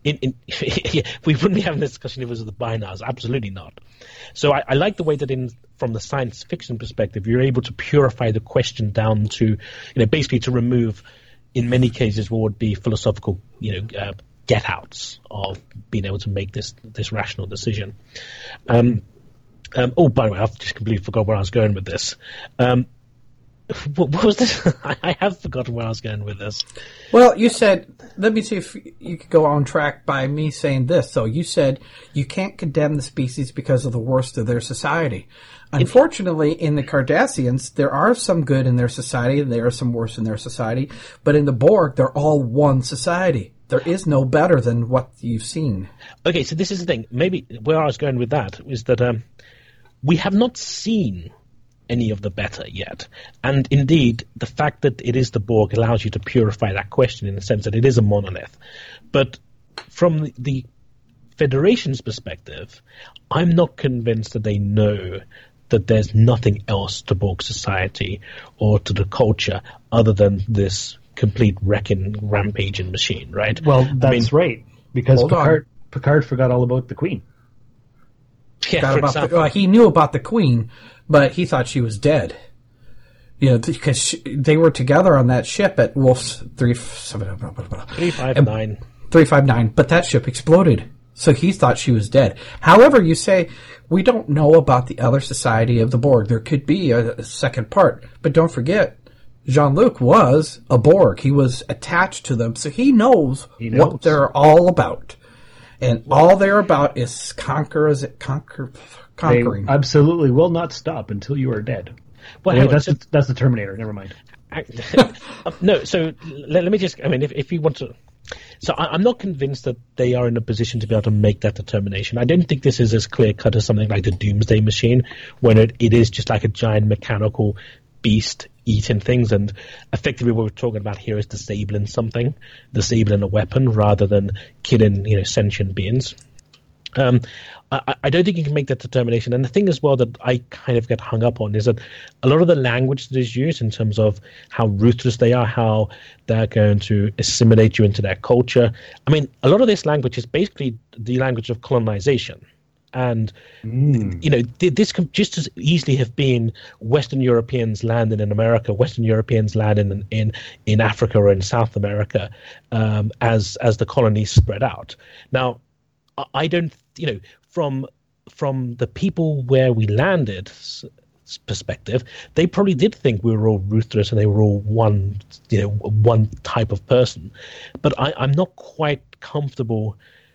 We wouldn't be having this discussion if it was the Binars. Absolutely not. So I like the way that from the science fiction perspective, you're able to purify the question down to, basically to remove, in many cases, what would be philosophical, get-outs of being able to make this rational decision. Oh, by the way, I've just completely forgot where I was going with this. What was this? I have forgotten where I was going with this. Well, you said, let me see if you could go on track by me saying this. So you said you can't condemn the species because of the worst of their society. Unfortunately, in the Cardassians, there are some good in their society, and there are some worse in their society. But in the Borg, they're all one society. There is no better than what you've seen. Okay, so this is the thing. Maybe where I was going with that is that we have not seen any of the better yet. And indeed, the fact that it is the Borg allows you to purify that question in the sense that it is a monolith. But from the Federation's perspective, I'm not convinced that they know that there's nothing else to Borg society or to the culture other than this complete wrecking, rampaging machine, right? Well, that's right, because Picard forgot all about the Queen. Yeah, for example. He knew about the Queen, but he thought she was dead. Because they were together on that ship at Wolf's 359. 359, but that ship exploded. So he thought she was dead. However, you say, we don't know about the other society of the Borg. There could be a second part. But don't forget, Jean-Luc was a Borg. He was attached to them, so he knows what they're all about. And all they're about is conquering. They absolutely will not stop until you are dead. Well, that's the Terminator. Never mind. No, so let me just... I mean, if you want to... So I'm not convinced that they are in a position to be able to make that determination. I don't think this is as clear-cut as something like the Doomsday Machine, when it is just like a giant mechanical beast eating things, and effectively what we're talking about here is disabling something, disabling a weapon rather than killing, sentient beings. I don't think you can make that determination. And the thing as well that I kind of get hung up on is that a lot of the language that is used in terms of how ruthless they are, how they're going to assimilate you into their culture. I mean, a lot of this language is basically the language of colonization. And, this could just as easily have been Western Europeans landing in America, Western Europeans landing in Africa or in South America as the colonies spread out. Now, I don't, from the people where we landed perspective, they probably did think we were all ruthless and they were all one type of person. But I'm not quite comfortable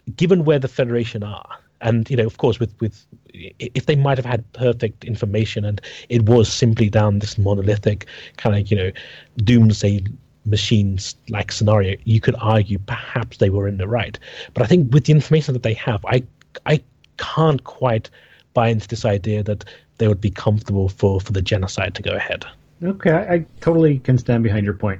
given where the Federation are, and of course, with if they might have had perfect information and it was simply down this monolithic kind of doomsday machines like scenario, you could argue perhaps they were in the right. But I think with the information that they have, I can't quite buy into this idea that they would be comfortable for the genocide to go ahead. Okay, I totally can stand behind your point.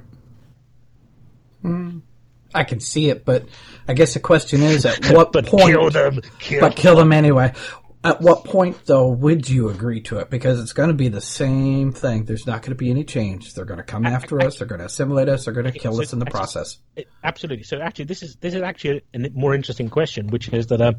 I can see it, but I guess the question is, at what point... Kill them! Kill them anyway. At what point, though, would you agree to it? Because it's going to be the same thing. There's not going to be any change. They're going to come after us. They're going to assimilate us. They're going to kill us in the process. Absolutely. So actually, this is actually a more interesting question, which is that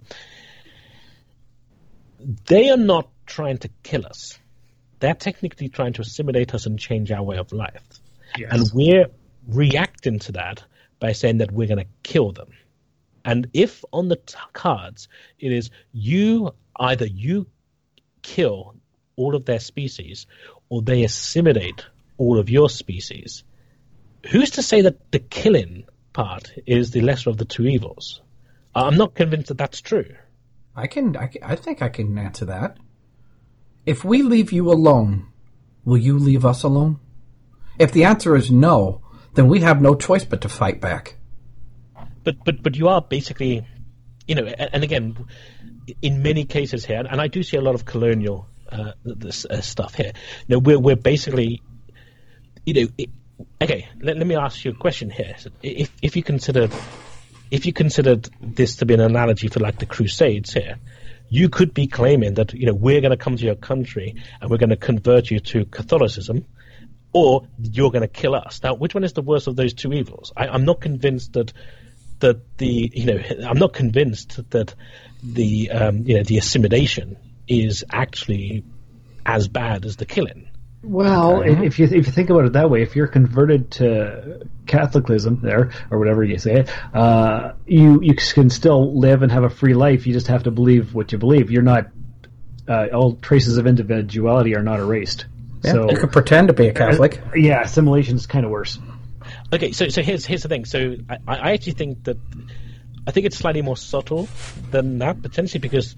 they are not trying to kill us. They're technically trying to assimilate us and change our way of life. Yes. And we're reacting to that by saying that we're going to kill them. And if on the cards it is either you kill all of their species or they assimilate all of your species, who's to say that the killing part is the lesser of the two evils? I'm not convinced that that's true. I think I can answer that. If we leave you alone, will you leave us alone? If the answer is no, then we have no choice but to fight back. But you are basically, and again, in many cases here, and I do see a lot of colonial stuff here. We're basically, okay. Let me ask you a question here. If you considered this to be an analogy for like the Crusades here, you could be claiming that we're going to come to your country and we're going to convert you to Catholicism, or you're going to kill us. Now, which one is the worst of those two evils? I'm not convinced that I'm not convinced that the assimilation is actually as bad as the killing. Well, if you think about it that way, if you're converted to Catholicism there, or whatever you say it, you can still live and have a free life. You just have to believe what you believe. You're not all traces of individuality are not erased. Yeah, so you could pretend to be a Catholic. Yeah, assimilation is kind of worse. Okay, so here's the thing. So I actually think that it's slightly more subtle than that, potentially, because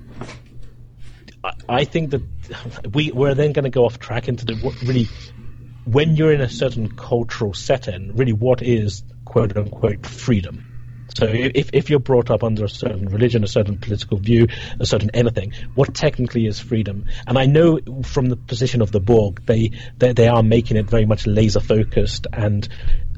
I think that we're then going to go off track into when you're in a certain cultural setting, really what is quote unquote freedom. So if you're brought up under a certain religion, a certain political view, a certain anything, what technically is freedom? And I know from the position of the Borg, they are making it very much laser focused and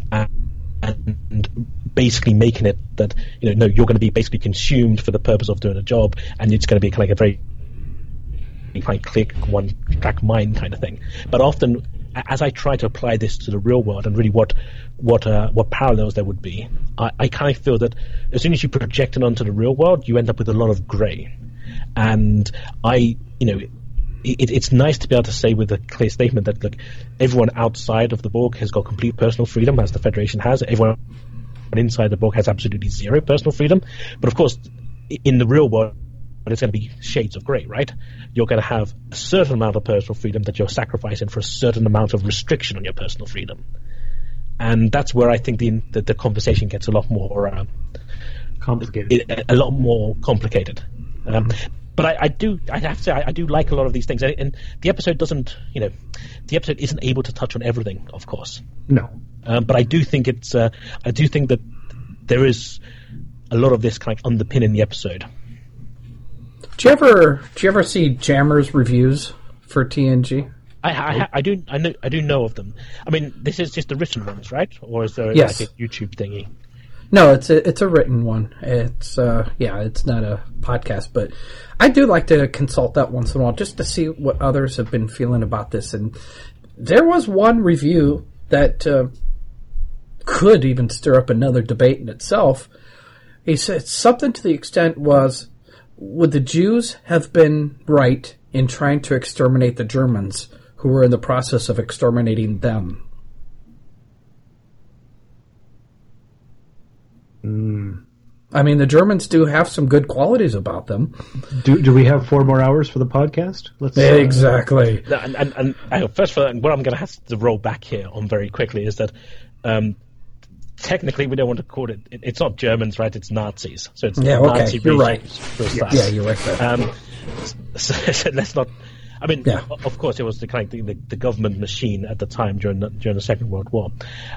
basically making it that no, you're going to be basically consumed for the purpose of doing a job, and it's going to be like a very click one track mind kind of thing. But often, as I try to apply this to the real world and really what parallels there would be, I kind of feel that as soon as you project it onto the real world, you end up with a lot of grey. And it's nice to be able to say with a clear statement that look, everyone outside of the Borg has got complete personal freedom, as the Federation has. Everyone inside the Borg has absolutely zero personal freedom. But of course, in the real world, it's going to be shades of grey, right? You're going to have a certain amount of personal freedom that you're sacrificing for a certain amount of restriction on your personal freedom. And that's where I think the conversation gets a lot more complicated. A lot more complicated. But I have to say, I do like a lot of these things. And the episode doesn't, the episode isn't able to touch on everything, of course. No. But I do think I do think that there is a lot of this kind of underpinning the episode. Do you ever see Jammers reviews for TNG? I do know of them. I mean, this is just the written ones, right? Or is there yes. like a YouTube thingy? No, it's a written one. It's it's not a podcast, but I do like to consult that once in a while just to see what others have been feeling about this. And there was one review that could even stir up another debate in itself. He said something to the extent was, would the Jews have been right in trying to exterminate the Germans who were in the process of exterminating them? I mean, the Germans do have some good qualities about them. Do we have 4 more hours for the podcast? Exactly. And first of all, what I'm going to have to roll back here on very quickly is that technically we don't want to call it. It's not Germans, right? It's Nazis. So it's Yeah, okay, Nazi you're right. regimes for a start. Yeah, you're right there. So let's not. I mean, Yeah. of course, it was the kind of the government machine at the time during the Second World War.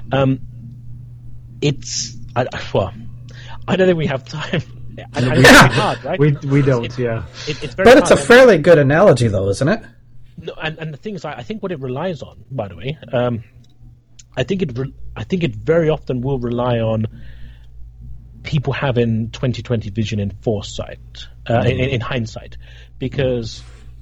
I don't think we have time. I know it's very hard, right? We don't. It's very But it's a hard. fairly good analogy, though, isn't it? No, and the thing is, I think what it relies on, by the way, I think it very often will rely on people having 20/20 vision in foresight, in hindsight, because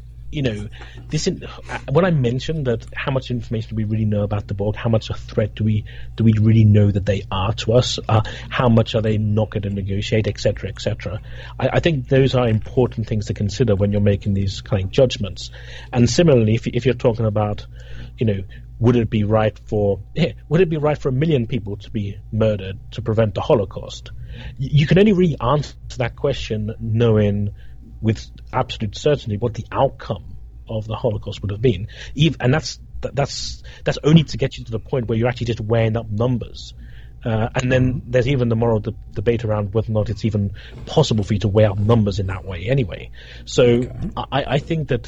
when I mentioned that how much information do we really know about the Borg, how much a threat do we really know that they are to us, how much are they not going to negotiate, etc., etc. I think those are important things to consider when you're making these kind of judgments. And similarly, if you're talking about, would it be right for 1 million people to be murdered to prevent the Holocaust? You can only really answer that question knowing with absolute certainty what the outcome of the Holocaust would have been, and that's only to get you to the point where you're actually just weighing up numbers, and then there's even the moral debate around whether or not it's even possible for you to weigh up numbers in that way anyway. So I think that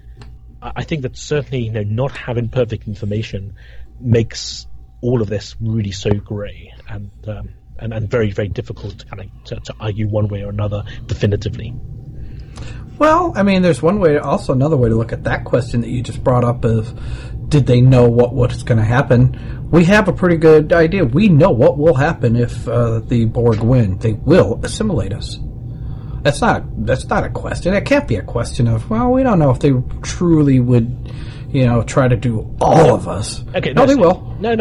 certainly not having perfect information makes all of this really so grey and very, very difficult to argue one way or another definitively. Well, I mean, there's another way to look at that question that you just brought up of, did they know what's going to happen? We have a pretty good idea. We know what will happen if the Borg win. They will assimilate us. That's not a question. It can't be a question of, well, we don't know if they truly would, try to do all of us. Okay, no, they will. No.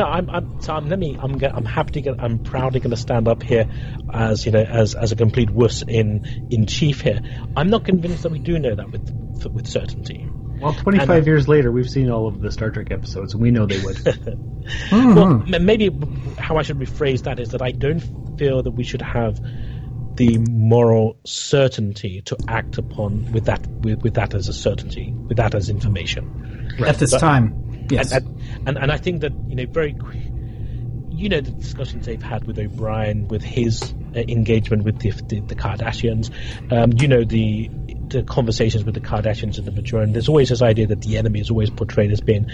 I'm proudly going to stand up here as a complete wuss in chief here. I'm not convinced that we do know that with certainty. Well, 25 years later, we've seen all of the Star Trek episodes, and we know they would. Mm-hmm. Well, maybe how I should rephrase that is that I don't feel that we should have the moral certainty to act upon with that as a certainty, with that as information. Right. At this time, yes. And I think that very quick. The discussions they've had with O'Brien, with his engagement with the Kardashians, the conversations with the Kardashians and the Bajoran. There's always this idea that the enemy is always portrayed as being,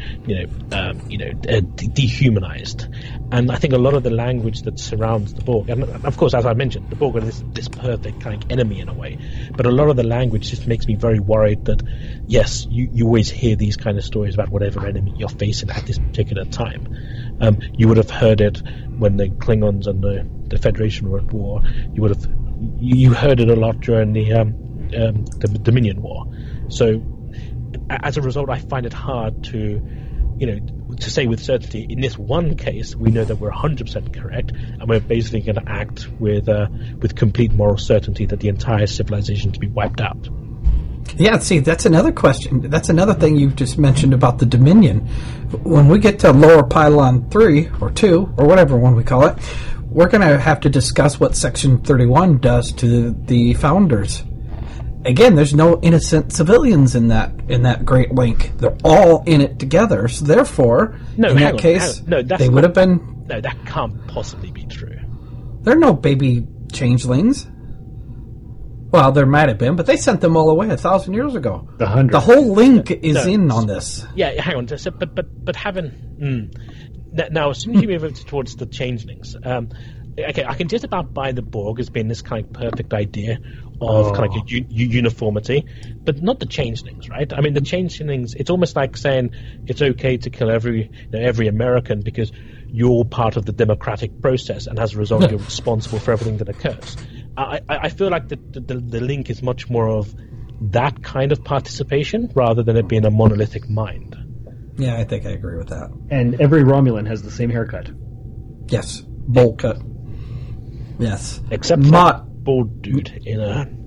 dehumanized. And I think a lot of the language that surrounds the Borg, and of course, as I mentioned, the Borg are this perfect kind of enemy in a way. But a lot of the language just makes me very worried that, yes, you always hear these kind of stories about whatever enemy you're facing at this particular time. You would have heard it when the Klingons and the Federation were at war. You heard it a lot during the Dominion War. So as a result, I find it hard to say with certainty, in this one case, we know that we're 100% correct, and we're basically going to act with complete moral certainty that the entire civilization to be wiped out. Yeah, see, that's another question. That's another thing you just mentioned about the Dominion. When we get to Lower Pylon 3, or 2, or whatever one we call it, we're going to have to discuss what Section 31 does to the Founders. Again, there's no innocent civilians in that Great Link. They're all in it together. So therefore, in that case, they would have been... No, that can't possibly be true. There are no baby changelings. Well, there might have been, but they sent them all away 1,000 years ago. The whole link is in on this. Yeah, hang on. So, but having... Now, as soon as you move towards the changelings... okay, I can just about buy the Borg as being this kind of perfect idea of kind of uniformity, but not the changelings, right? I mean, the changelings, it's almost like saying it's okay to kill every American because you're part of the democratic process, and as a result, you're responsible for everything that occurs. I feel like the link is much more of that kind of participation rather than it being a monolithic mind. Yeah, I think I agree with that. And every Romulan has the same haircut. Yes, bowl cut. Yes, except for that bald dude in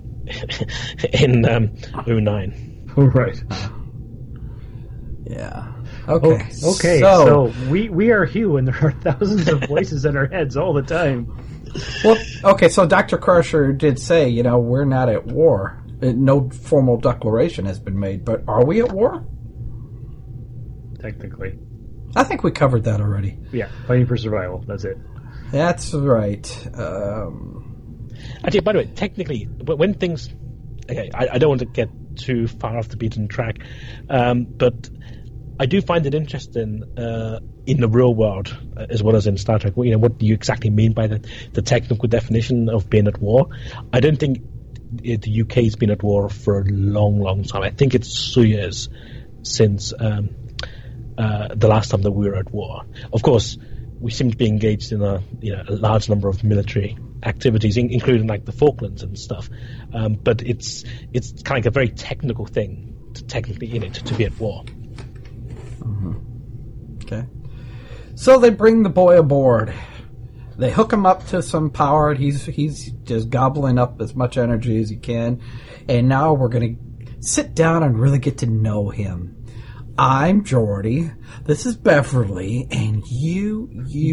09. Oh, right. Yeah. Okay. So we are Hugh, and there are thousands of voices in our heads all the time. Well, okay. So Dr. Crusher did say, we're not at war. No formal declaration has been made, but are we at war? Technically. I think we covered that already. Yeah, fighting for survival. That's it. That's right. Actually, by the way, technically, when things... Okay, I don't want to get too far off the beaten track, but I do find it interesting in the real world as well as in Star Trek. What do you exactly mean by the technical definition of being at war? I don't think the UK's been at war for a long, long time. I think it's 2 years since the last time that we were at war. Of course, we seem to be engaged in a large number of military activities, including like the Falklands and stuff. But it's kind of like a very technical thing to technically to be at war. Mm-hmm. Okay. So they bring the boy aboard. They hook him up to some power. He's just gobbling up as much energy as he can. And now we're going to sit down and really get to know him. I'm Geordi. This is Beverly, and you.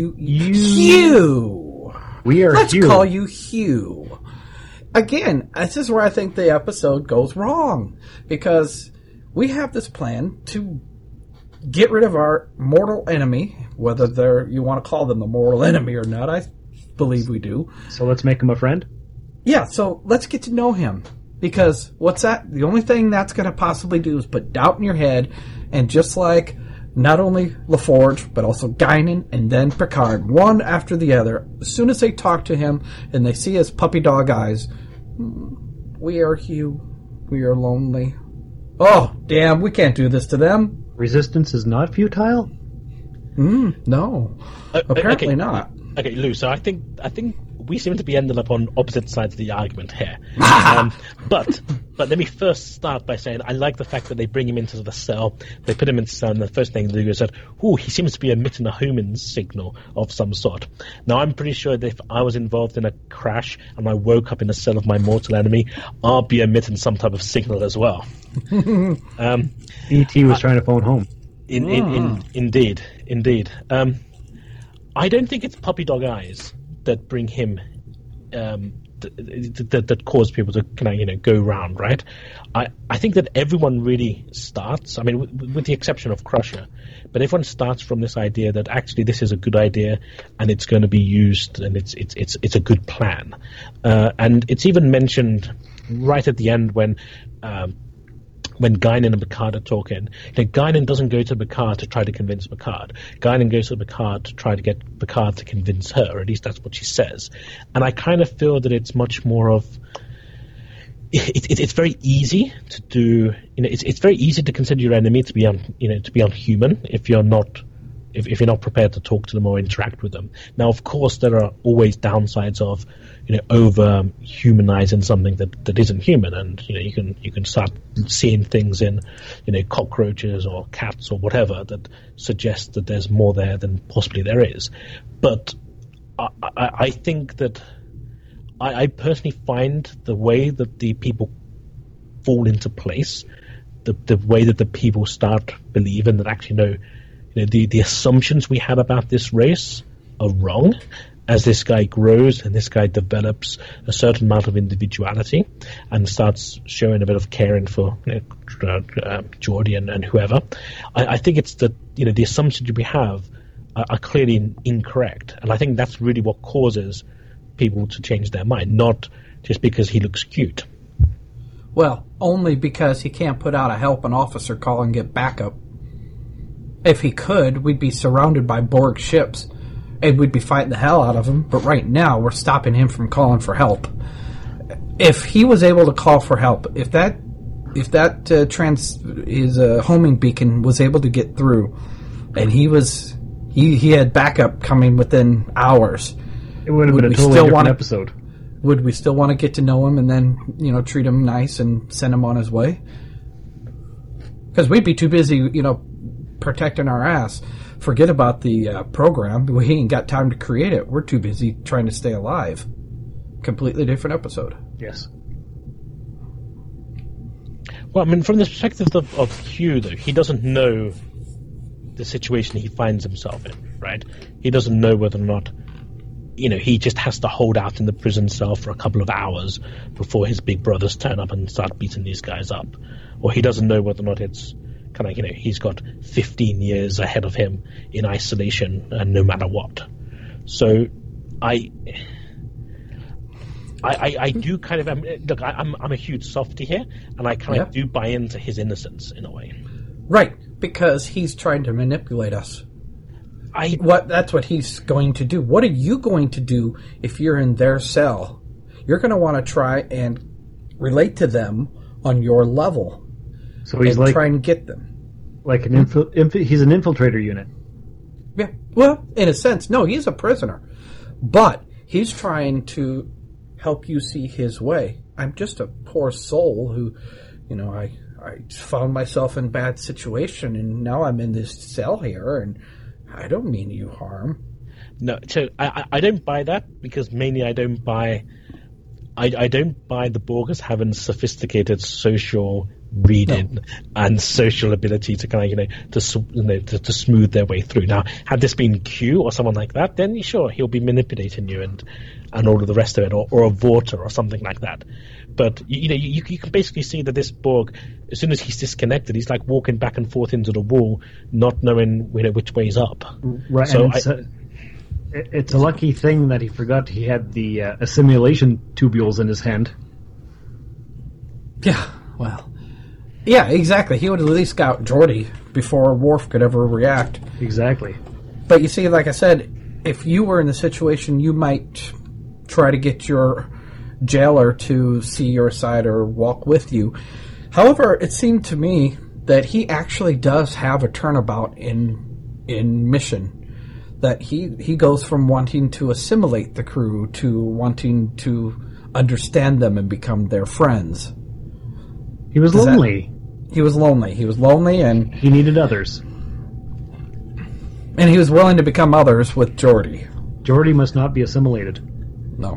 We are Let's Hugh. call you Hugh. Again, this is where I think the episode goes wrong, because we have this plan to get rid of our mortal enemy, whether you want to call them the mortal enemy or not. I believe we do. So let's make him a friend? Yeah, so let's get to know him. Because what's that? The only thing that's going to possibly do is put doubt in your head, and just like not only LaForge, but also Guinan and then Picard, one after the other, as soon as they talk to him and they see his puppy dog eyes, we are Hugh, we are lonely. Oh, damn, we can't do this to them. Resistance is not futile? No. Apparently okay. not. Okay, Lou, so I think we seem to be ending up on opposite sides of the argument here. But let me first start by saying I like the fact that they bring him into the cell. They put him in the cell, and the first thing they do is that, he seems to be emitting a human signal of some sort. Now, I'm pretty sure that if I was involved in a crash and I woke up in the cell of my mortal enemy, I'll be emitting some type of signal as well. E.T. was trying to phone home. Indeed. I don't think it's puppy dog eyes that bring him, that cause people to kind of go round, right? I think that everyone really starts, I mean, with the exception of Crusher, but everyone starts from this idea that actually this is a good idea and it's going to be used and it's a good plan. And it's even mentioned right at the end when Guinan and Picard are talking. Guinan doesn't go to Picard to try to convince Picard. Guinan goes to Picard to try to get Picard to convince her, or at least that's what she says. And I kind of feel that it's much more of... It's very easy to do... It's very easy to consider your enemy to be unhuman if you're not... If you're not prepared to talk to them or interact with them. Now, of course, there are always downsides of, over humanizing something that isn't human, and you can start seeing things in, cockroaches or cats or whatever that suggest that there's more there than possibly there is. But I think that I personally find the way that the people fall into place, the way that the people start believing that actually no. The assumptions we have about this race are wrong. As this guy grows and this guy develops a certain amount of individuality and starts showing a bit of caring for Geordi and whoever, I think it's that the assumptions we have are clearly incorrect, and I think that's really what causes people to change their mind, not just because he looks cute. Well, only because he can't put out a help an officer call and get backup. If he could, we'd be surrounded by Borg ships, and we'd be fighting the hell out of him. But right now, we're stopping him from calling for help. If he was able to call for help, if that his homing beacon was able to get through, and he had backup coming within hours, it would have been a totally different episode. Would we still want to get to know him and then treat him nice and send him on his way? Because we'd be too busy, protecting our ass. Forget about the program. We ain't got time to create it. We're too busy trying to stay alive. Completely different episode. Yes. Well, I mean, from the perspective of Hugh, though, he doesn't know the situation he finds himself in, right? He doesn't know whether or not, he just has to hold out in the prison cell for a couple of hours before his big brothers turn up and start beating these guys up. Or he doesn't know whether or not it's kind of, he's got 15 years ahead of him in isolation and no matter what. So I do kind of look. I'm a huge softie here, and I kind of do buy into his innocence in a way. Right, because he's trying to manipulate us. That's what he's going to do. What are you going to do if you're in their cell? You're going to want to try and relate to them on your level. So he's try and get them. Like he's an infiltrator unit. Yeah. Well, in a sense, no, he's a prisoner. But he's trying to help you see his way. I'm just a poor soul who, I found myself in a bad situation, and now I'm in this cell here, and I don't mean you harm. No, so I don't buy that, because mainly I don't buy the Borg as having sophisticated social reading and social ability to kind of to smooth their way through. Now, had this been Q or someone like that, then sure, he'll be manipulating you and all of the rest of it, or a Vorta or something like that. But you can basically see that this Borg, as soon as he's disconnected, he's like walking back and forth into the wall, not knowing which way's up. Right. So it's a lucky thing that he forgot he had the assimilation tubules in his hand. Yeah. Well. Yeah, exactly. He would at least got Geordi before Worf could ever react. Exactly. But you see, like I said, if you were in the situation, you might try to get your jailer to see your side or walk with you. However, it seemed to me that he actually does have a turnabout in mission. That he goes from wanting to assimilate the crew to wanting to understand them and become their friends. He was lonely. He was lonely, and he needed others. And he was willing to become others with Geordi. Geordi must not be assimilated. No.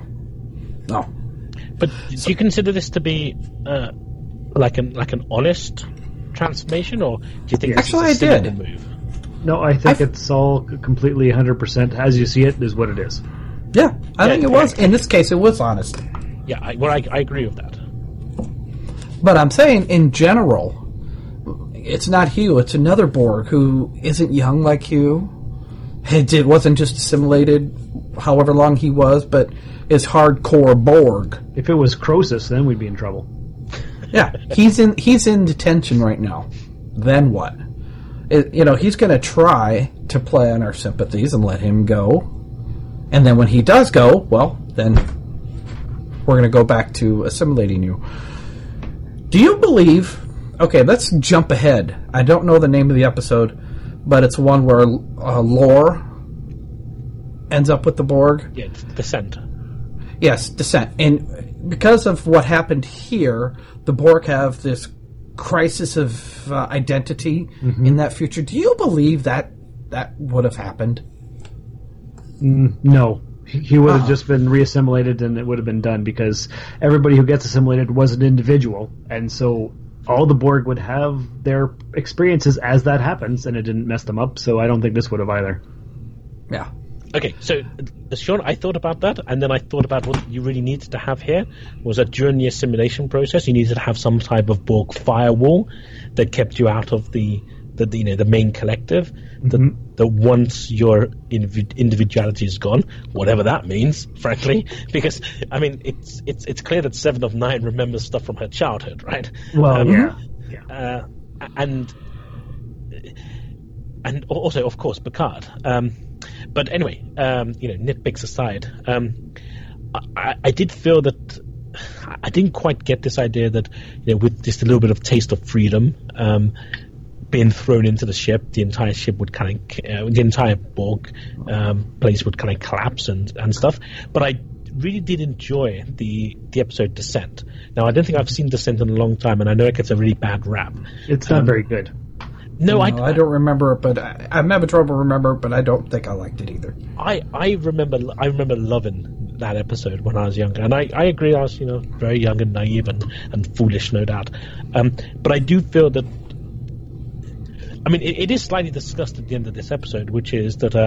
But do you consider this to be like an honest transformation, or do you think this is a cynical move? No, I think it's all completely 100%. As you see it, is what it is. Yeah, I think it was. In this case, it was honest. Yeah, I agree with that. But I'm saying, in general, it's not Hugh. It's another Borg who isn't young like Hugh. It wasn't just assimilated however long he was, but is hardcore Borg. If it was Croesus, then we'd be in trouble. Yeah, he's in detention right now. Then what? He's going to try to play on our sympathies and let him go. And then when he does go, well, then we're going to go back to assimilating you. Do you believe... Okay, let's jump ahead. I don't know the name of the episode, but it's one where Lore ends up with the Borg. Yeah, it's Descent. Yes, Descent. And because of what happened here, the Borg have this crisis of identity in that future. Do you believe that would have happened? No. He would have just been reassimilated and it would have been done, because everybody who gets assimilated was an individual, and so all the Borg would have their experiences as that happens, and it didn't mess them up, so I don't think this would have either. Yeah. Okay, so, Sean, I thought about that, and then I thought about what you really needed to have here was that during the assimilation process, you needed to have some type of Borg firewall that kept you out of the main collective. That once your individuality is gone, whatever that means, frankly, because I mean it's clear that 7 of 9 remembers stuff from her childhood, right? Well, and also, of course, Picard. But anyway, nitpicks aside, I did feel that I didn't quite get this idea that with just a little bit of taste of freedom being thrown into the ship, the entire ship would the entire Borg place would kind of collapse and stuff. But I really did enjoy the episode Descent. Now, I don't think I've seen Descent in a long time, and I know it gets a really bad rap. It's not very good. No, I don't remember it, but I'm having trouble remembering, but I don't think I liked it either. I remember loving that episode when I was younger, and I agree I was very young and naive and foolish, no doubt. But I do feel that, I mean, it is slightly discussed at the end of this episode, which is that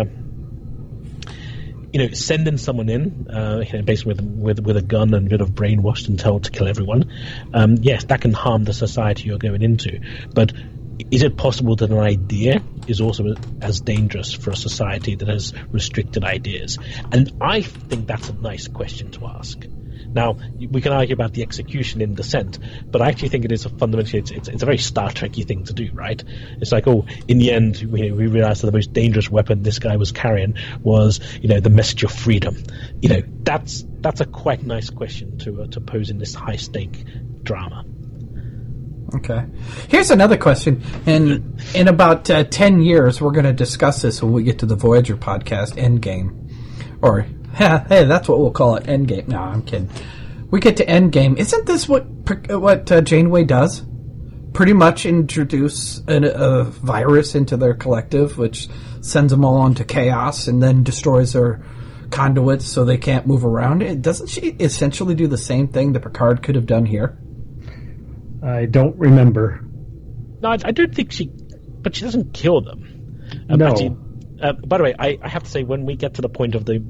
sending someone in, basically with a gun and a bit of brainwashed and told to kill everyone, yes, that can harm the society you're going into, but is it possible that an idea is also as dangerous for a society that has restricted ideas? And I think that's a nice question to ask. Now, we can argue about the execution in Descent, but I actually think it is fundamentally, it's a very Star Trek-y thing to do, right? It's like, in the end, we realized that the most dangerous weapon this guy was carrying was, the message of freedom. That's a quite nice question to pose in this high-stake drama. Okay. Here's another question. In about 10 years, we're going to discuss this when we get to the Voyager podcast, Endgame. Or, hey, that's what we'll call it, Endgame. No, I'm kidding. We get to Endgame. Isn't this what Janeway does? Pretty much introduce a virus into their collective, which sends them all into chaos and then destroys their conduits so they can't move around. Doesn't she essentially do the same thing that Picard could have done here? I don't remember. No, I don't think but she doesn't kill them. No. Actually, by the way, I have to say, when we get to the point of the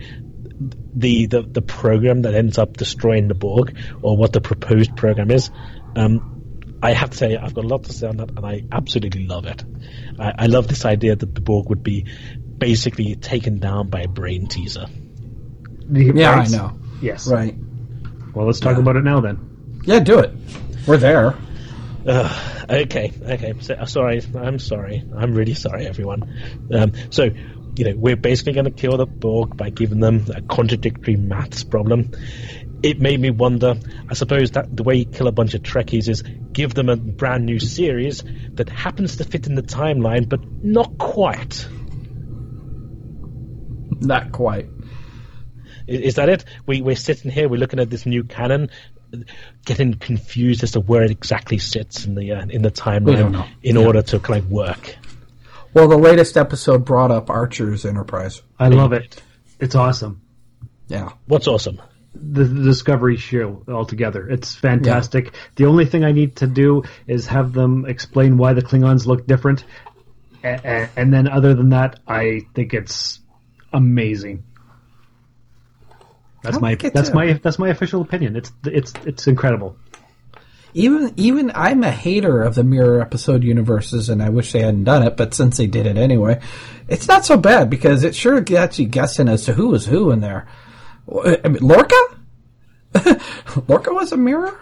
program that ends up destroying the Borg, or what the proposed program is, I have to say I've got a lot to say on that, and I absolutely love it. I love this idea that the Borg would be basically taken down by a brain teaser. Yeah, I know. Yes. Right. Well, let's talk about it now then. Yeah, do it. We're there. Okay. I'm sorry. I'm really sorry, everyone. So, we're basically going to kill the Borg by giving them a contradictory maths problem. It made me wonder, I suppose that the way you kill a bunch of Trekkies is give them a brand new series that happens to fit in the timeline, but not quite. Not quite. Is that it? We're sitting here, we're looking at this new canon, getting confused as to where it exactly sits in the timeline in order to kind of work. Well, the latest episode brought up Archer's Enterprise. I love it. It's awesome. Yeah. What's awesome? The Discovery show altogether. It's fantastic. Yeah. The only thing I need to do is have them explain why the Klingons look different, and then other than that, I think it's amazing. That's my official opinion. It's incredible. Even I'm a hater of the mirror episode universes, and I wish they hadn't done it. But since they did it anyway, it's not so bad because it sure gets you guessing as to who was who in there. I mean, Lorca? Lorca was a mirror.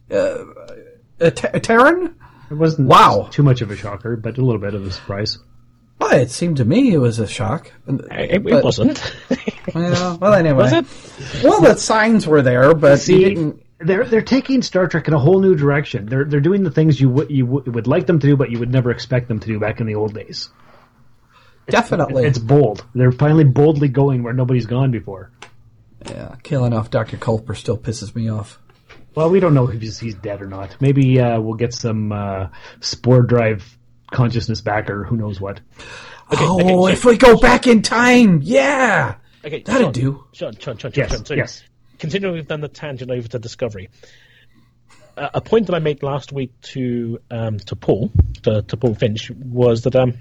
Terran? It wasn't too much of a shocker, but a little bit of a surprise. Well, it seemed to me it was a shock. It wasn't. Well, anyway. Was it? Well, the signs were there, but you didn't. They're taking Star Trek in a whole new direction. They're doing the things you would like them to do, but you would never expect them to do back in the old days. Definitely, it's bold. They're finally boldly going where nobody's gone before. Yeah, killing off Dr. Culper still pisses me off. Well, we don't know if he's dead or not. Maybe we'll get some spore drive consciousness back, or who knows what. Okay, if we go back in time, yeah. Okay, that'd do. Sean. Yes. Considering we've done the tangent over to Discovery, a point that I made last week to Paul Finch was that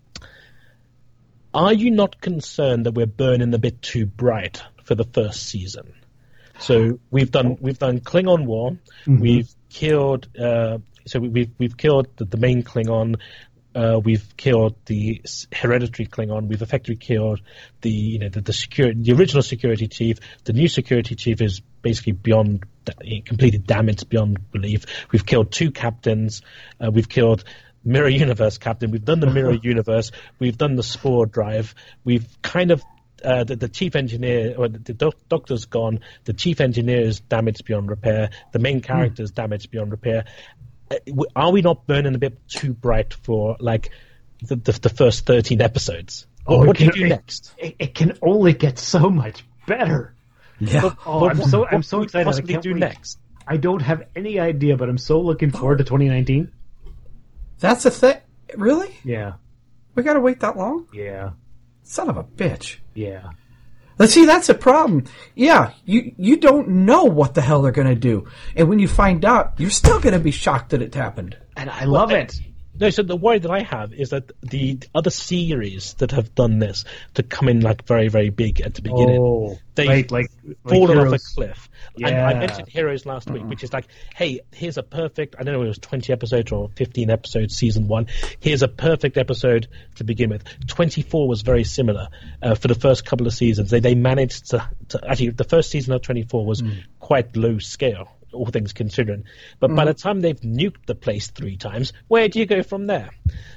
are you not concerned that we're burning a bit too bright for the first season? So we've done Klingon War. Mm-hmm. We've killed we've killed the main Klingon. We've killed the hereditary Klingon. We've effectively killed the original security chief. The new security chief is basically completely damaged beyond belief. We've killed 2 captains. We've killed Mirror Universe captain. We've done the Mirror Universe. We've done the Spore Drive. We've kind of the chief engineer, or the doctor's gone. The chief engineer is damaged beyond repair. The main character is damaged beyond repair. Are we not burning a bit too bright for like the first 13 episodes? What do you do next? It can only get so much better. Yeah. I'm so excited. What can we do next? I don't have any idea, but I'm so looking forward to 2019. That's a thing? Really? Yeah. We gotta wait that long? Yeah. Son of a bitch. Yeah. Let's see, that's a problem. Yeah, you don't know what the hell they're going to do. And when you find out, you're still going to be shocked that it happened. And I love it. No, so the worry that I have is that the other series that have done this to come in like very, very big at the beginning, they've fallen off a cliff. Yeah. I mentioned Heroes last week, which is like, hey, here's a perfect, I don't know if it was 20 episodes or 15 episodes, season 1. Here's a perfect episode to begin with. 24 was very similar for the first couple of seasons. They managed to actually, the first season of 24 was quite low scale, all things considering. But by the time they've nuked the place 3 times, where do you go from there?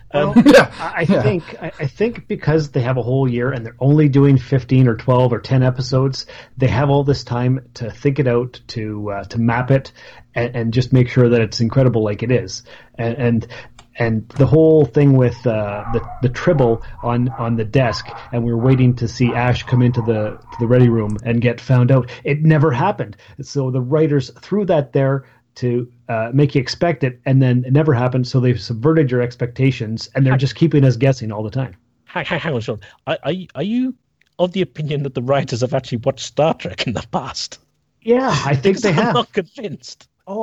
I think because they have a whole year and they're only doing 15 or 12 or 10 episodes, they have all this time to think it out, to map it, and just make sure that it's incredible like it is. And the whole thing with the Tribble on the desk, and we're waiting to see Ash come into the ready room and get found out. It never happened. So the writers threw that there to make you expect it, and then it never happened. So they've subverted your expectations, and they're just keeping us guessing all the time. Hang on, Sean. Are you of the opinion that the writers have actually watched Star Trek in the past? Yeah, I think they have. I'm not convinced.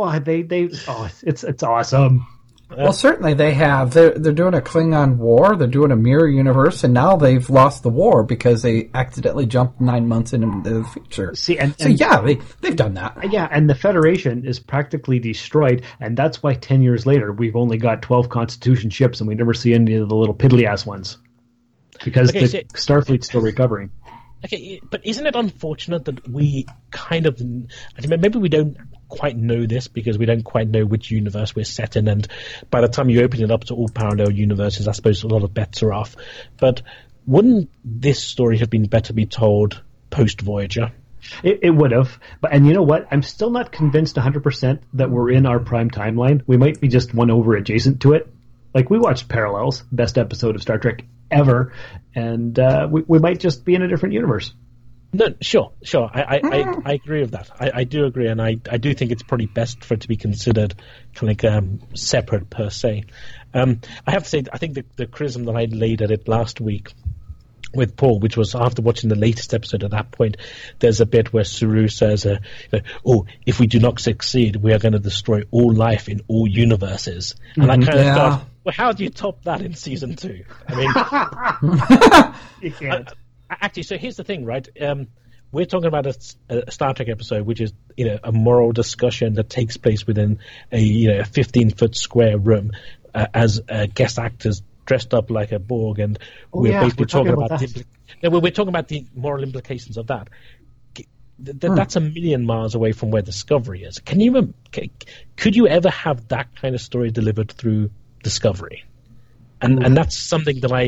It's awesome. Well, certainly they have. They're doing a Klingon war. They're doing a mirror universe, and now they've lost the war because they accidentally jumped 9 months into the future. They've done that. Yeah, and the Federation is practically destroyed, and that's why 10 years later we've only got 12 Constitution ships, and we never see any of the little piddly-ass ones because Starfleet's still recovering. Okay, but isn't it unfortunate that we kind of, maybe we don't quite know this because we don't quite know which universe we're set in, and by the time you open it up to all parallel universes, I suppose a lot of bets are off. But wouldn't this story have been better be told post-Voyager? It would have, and you know what? I'm still not convinced 100% that we're in our prime timeline. We might be just one over adjacent to it. Like, we watched Parallels, best episode of Star Trek ever, and we might just be in a different universe. No, sure. I agree with that. I do agree, and I do think it's probably best for it to be considered kind of separate per se. I have to say, I think the criticism that I laid at it last week with Paul, which was after watching the latest episode at that point, there's a bit where Saru says, if we do not succeed, we are going to destroy all life in all universes. And I kind of thought, well, how do you top that in season 2? I mean, you can't. Actually, so here's the thing, right? We're talking about a Star Trek episode, which is a moral discussion that takes place within a 15-foot square room as guest actors dressed up like a Borg, and we're basically talking about we're talking about the moral implications of that. That's a million miles away from where Discovery is. Could you ever have that kind of story delivered through Discovery? And that's something that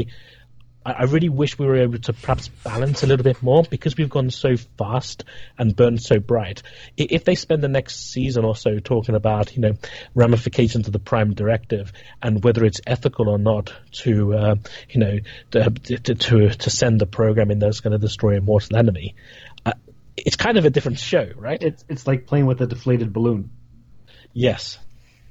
I really wish we were able to perhaps balance a little bit more, because we've gone so fast and burned so bright. If they spend the next season or so talking about, ramifications of the Prime Directive and whether it's ethical or not to send the program in that's going to destroy a mortal enemy, it's kind of a different show, right? It's like playing with a deflated balloon. Yes.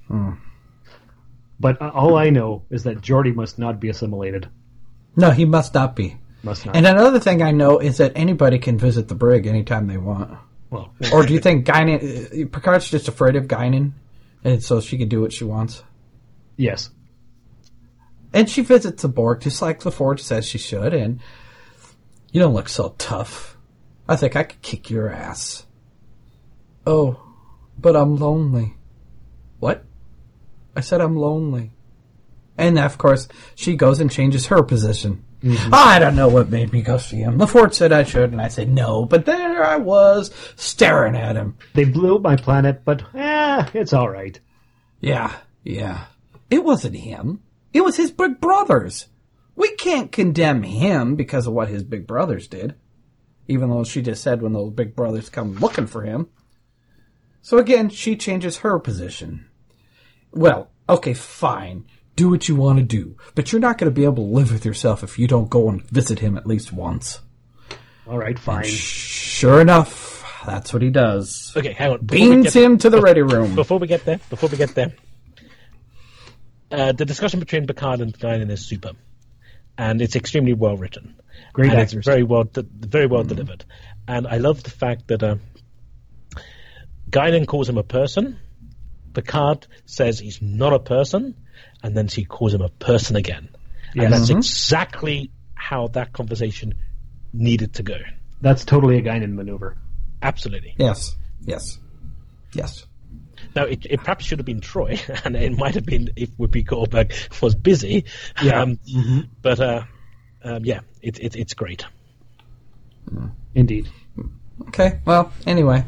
But all I know is that Geordi must not be assimilated. No, he must not be. Must not. And another thing I know is that anybody can visit the brig anytime they want. Well, or do you think Picard's just afraid of Guinan, and so she can do what she wants? Yes. And she visits the Borg just like LaForge says she should, and you don't look so tough. I think I could kick your ass. Oh, but I'm lonely. What? I said I'm lonely. And, of course, she goes and changes her position. Mm-hmm. I don't know what made me go see him. LaForge said I should, and I said no. But there I was, staring at him. They blew up my planet, but, it's all right. Yeah. It wasn't him. It was his big brothers. We can't condemn him because of what his big brothers did. Even though she just said when those big brothers come looking for him. So, again, she changes her position. Well, okay, fine. Do what you want to do. But you're not going to be able to live with yourself if you don't go and visit him at least once. All right, fine. And sure enough, that's what he does. Okay, hang on. Beams him to the ready room. Before we get there, the discussion between Picard and Guinan is super. And it's extremely well written. Great and actors. It's very well delivered. And I love the fact that Guinan calls him a person, Picard says he's not a person, and then she calls him a person again. Yes. And that's exactly how that conversation needed to go. That's totally a Guinan maneuver. Absolutely. Yes. Now, it perhaps should have been Troy, and it might have been if Whoopi Goldberg was busy. Yeah. But it's great. Indeed. Okay, well, anyway.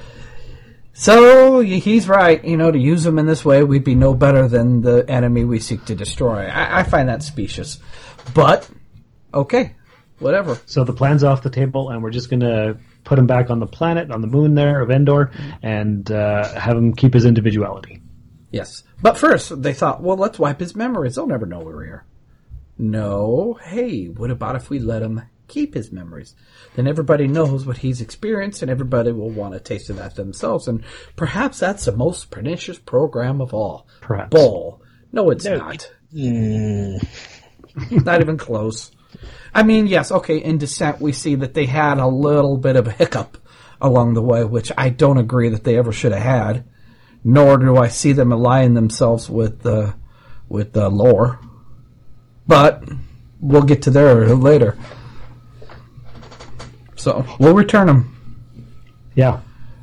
So, he's right. To use them in this way, we'd be no better than the enemy we seek to destroy. I find that specious. But, okay, whatever. So the plan's off the table, and we're just going to put him back on the planet, on the moon there of Endor, and have him keep his individuality. Yes. But first, they thought, well, let's wipe his memories. They'll never know we're here. No. Hey, what about if we let him keep his memories? Then everybody knows what he's experienced, and everybody will want a taste of that themselves. And perhaps that's the most pernicious program of all. Perhaps. Bull. No, it's not. Not even close. I mean, yes, okay, in Descent we see that they had a little bit of a hiccup along the way, which I don't agree that they ever should have had. Nor do I see them align themselves with lore. But we'll get to there later. So, we'll return them. Yeah.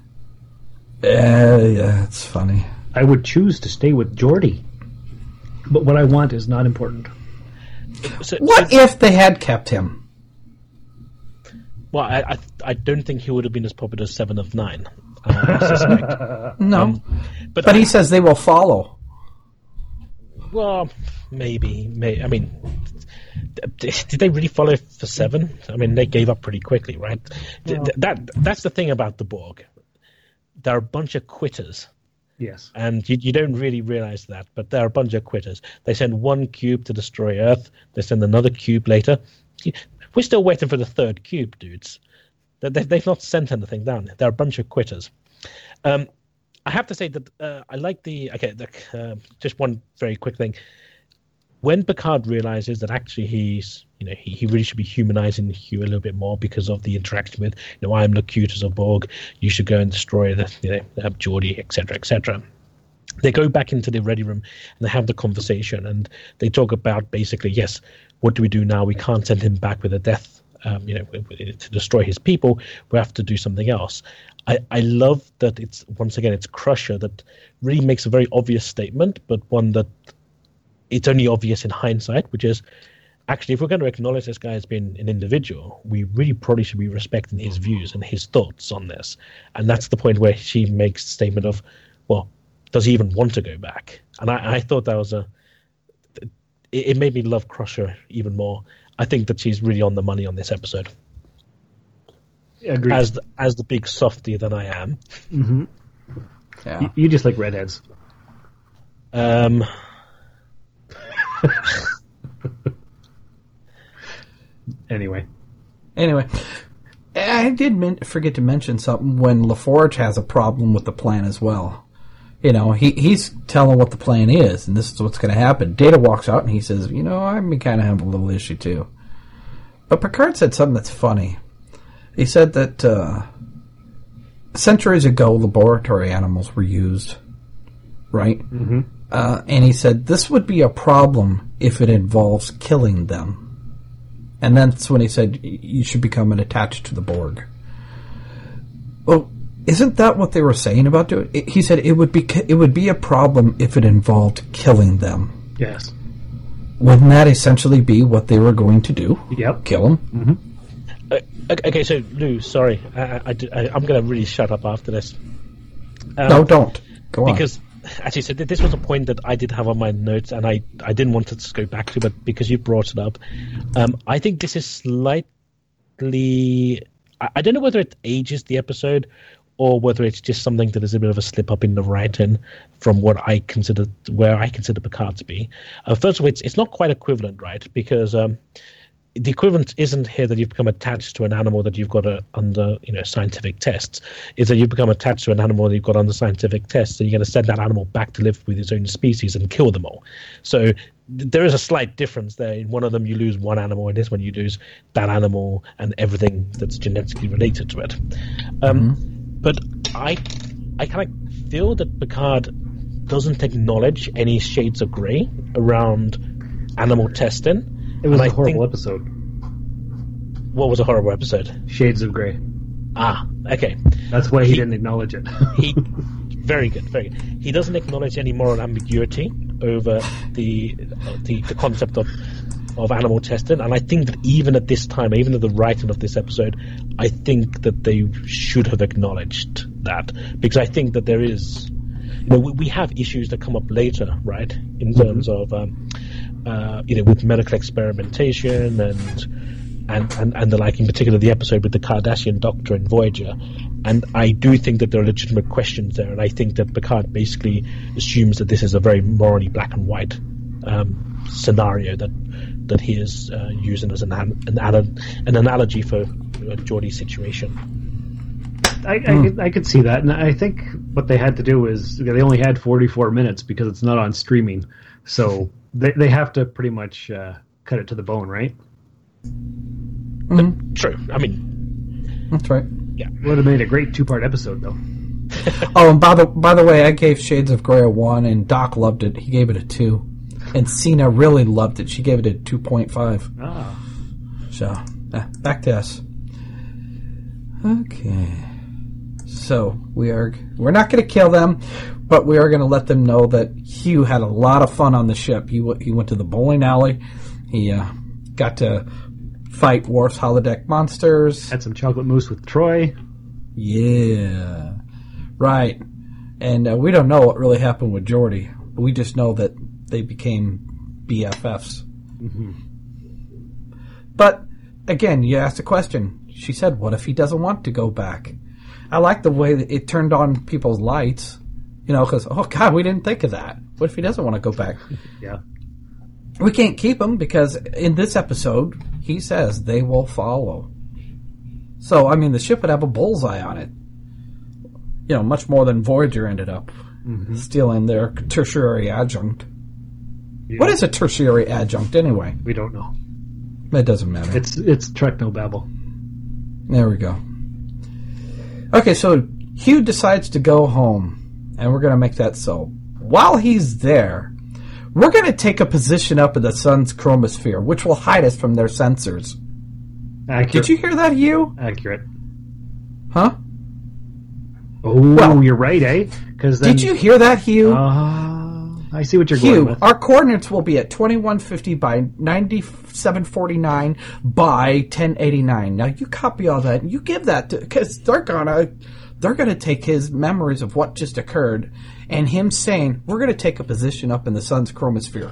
Yeah, it's funny. I would choose to stay with Geordi, but what I want is not important. What if they had kept him? Well, I don't think he would have been as popular as 7 of 9. I suspect. No. But he says they will follow. Well, maybe. I mean, did they really follow for 7? I mean, they gave up pretty quickly, right? Well, that's the thing about the Borg. They're a bunch of quitters. Yes. And you don't really realize that, but they're a bunch of quitters. They send one cube to destroy Earth. They send another cube later. We're still waiting for the third cube, dudes. They've not sent anything down. They're a bunch of quitters. I have to say that I like just one very quick thing. When Picard realizes that actually he really should be humanizing Hugh a little bit more because of the interaction with, I am Locutus of Borg, you should go and destroy have Geordi, etc., etc. They go back into the ready room and they have the conversation and they talk about basically, yes, what do we do now? We can't send him back with a death, to destroy his people. We have to do something else. I love that it's Crusher that really makes a very obvious statement, but one that it's only obvious in hindsight, which is actually if we're going to acknowledge this guy as being an individual, we really probably should be respecting his views and his thoughts on this. And that's the point where she makes the statement of, well, does he even want to go back? And I thought that was it made me love Crusher even more. I think that she's really on the money on this episode. Agreed. As the big softie that I am. Mm-hmm. Yeah. You just like redheads. Anyway, I did forget to mention something when LaForge has a problem with the plan as well. He's telling what the plan is, and this is what's going to happen. Data walks out and he says, I kind of have a little issue too. But Picard said something that's funny. He said that centuries ago, laboratory animals were used, right? Mm-hmm. And he said, this would be a problem if it involves killing them. And that's when he said, you should become attached to the Borg. Well, isn't that what they were saying about doing it? He said it would be a problem if it involved killing them. Yes. Wouldn't that essentially be what they were going to do? Yep. Kill them? Mm-hmm. Okay, so Lou, sorry. I'm going to really shut up after this. No, don't. Go on. Because, as you said, this was a point that I did have on my notes, and I didn't want to just go back to, but because you brought it up, I think this is slightly... I don't know whether it ages the episode or whether it's just something that is a bit of a slip up in the writing from where I consider Picard to be. First of all, it's not quite equivalent, right? Because the equivalent isn't here that you've become attached to an animal that you've got under scientific tests. It's that you've become attached to an animal that you've got under scientific tests, and you're going to send that animal back to live with its own species and kill them all. So there is a slight difference there. In one of them, you lose one animal. In this one, you lose that animal and everything that's genetically related to it. But I kind of feel that Picard doesn't acknowledge any shades of grey around animal testing. It was a horrible episode. What was a horrible episode? Shades of Grey. Ah, okay. That's why he didn't acknowledge it. Very good, very good. He doesn't acknowledge any moral ambiguity over the concept of animal testing, and I think that even at this time, even at the writing of this episode, I think that they should have acknowledged that, because I think that there is, we have issues that come up later, right, in terms of, with medical experimentation and the like, in particular the episode with the Cardassian doctor and Voyager. And I do think that there are legitimate questions there, and I think that Picard basically assumes that this is a very morally black and white scenario that he is using as an analogy for Geordi's situation. I could see that, and I think what they had to do is they only had 44 minutes because it's not on streaming, so they have to pretty much cut it to the bone, right? True. I mean, that's right. Yeah, would have made a great 2-part episode, though. Oh, and by the way, I gave Shades of Grey a 1, and Doc loved it. He gave it a 2, and Cena really loved it. She gave it a 2.5. Ah. So back to us. Okay. So we're not going to kill them, but we are going to let them know that Hugh had a lot of fun on the ship. He went to the bowling alley. He got to fight Worf's holodeck monsters. Had some chocolate mousse with Troy. Yeah. Right. And we don't know what really happened with Geordi. We just know that they became BFFs. Mm-hmm. But, again, you asked a question. She said, what if he doesn't want to go back? I like the way that it turned on people's lights. Because, oh, God, we didn't think of that. What if he doesn't want to go back? Yeah. We can't keep him because in this episode, he says they will follow. So, I mean, the ship would have a bullseye on it. Much more than Voyager ended up stealing their tertiary adjunct. Yeah. What is a tertiary adjunct, anyway? We don't know. It doesn't matter. It's Technobabble. There we go. Okay, so Hugh decides to go home, and we're going to make that so. While he's there, we're going to take a position up in the sun's chromosphere, which will hide us from their sensors. Accurate. Did you hear that, Hugh? Accurate. Huh? Oh, well, you're right, eh? Did you hear that, Hugh? I see what you're going with. Our coordinates will be at 2150 by 9749 by 1089. Now, you copy all that, and you give that to... Because they're gonna take his memories of what just occurred, and him saying, we're going to take a position up in the sun's chromosphere.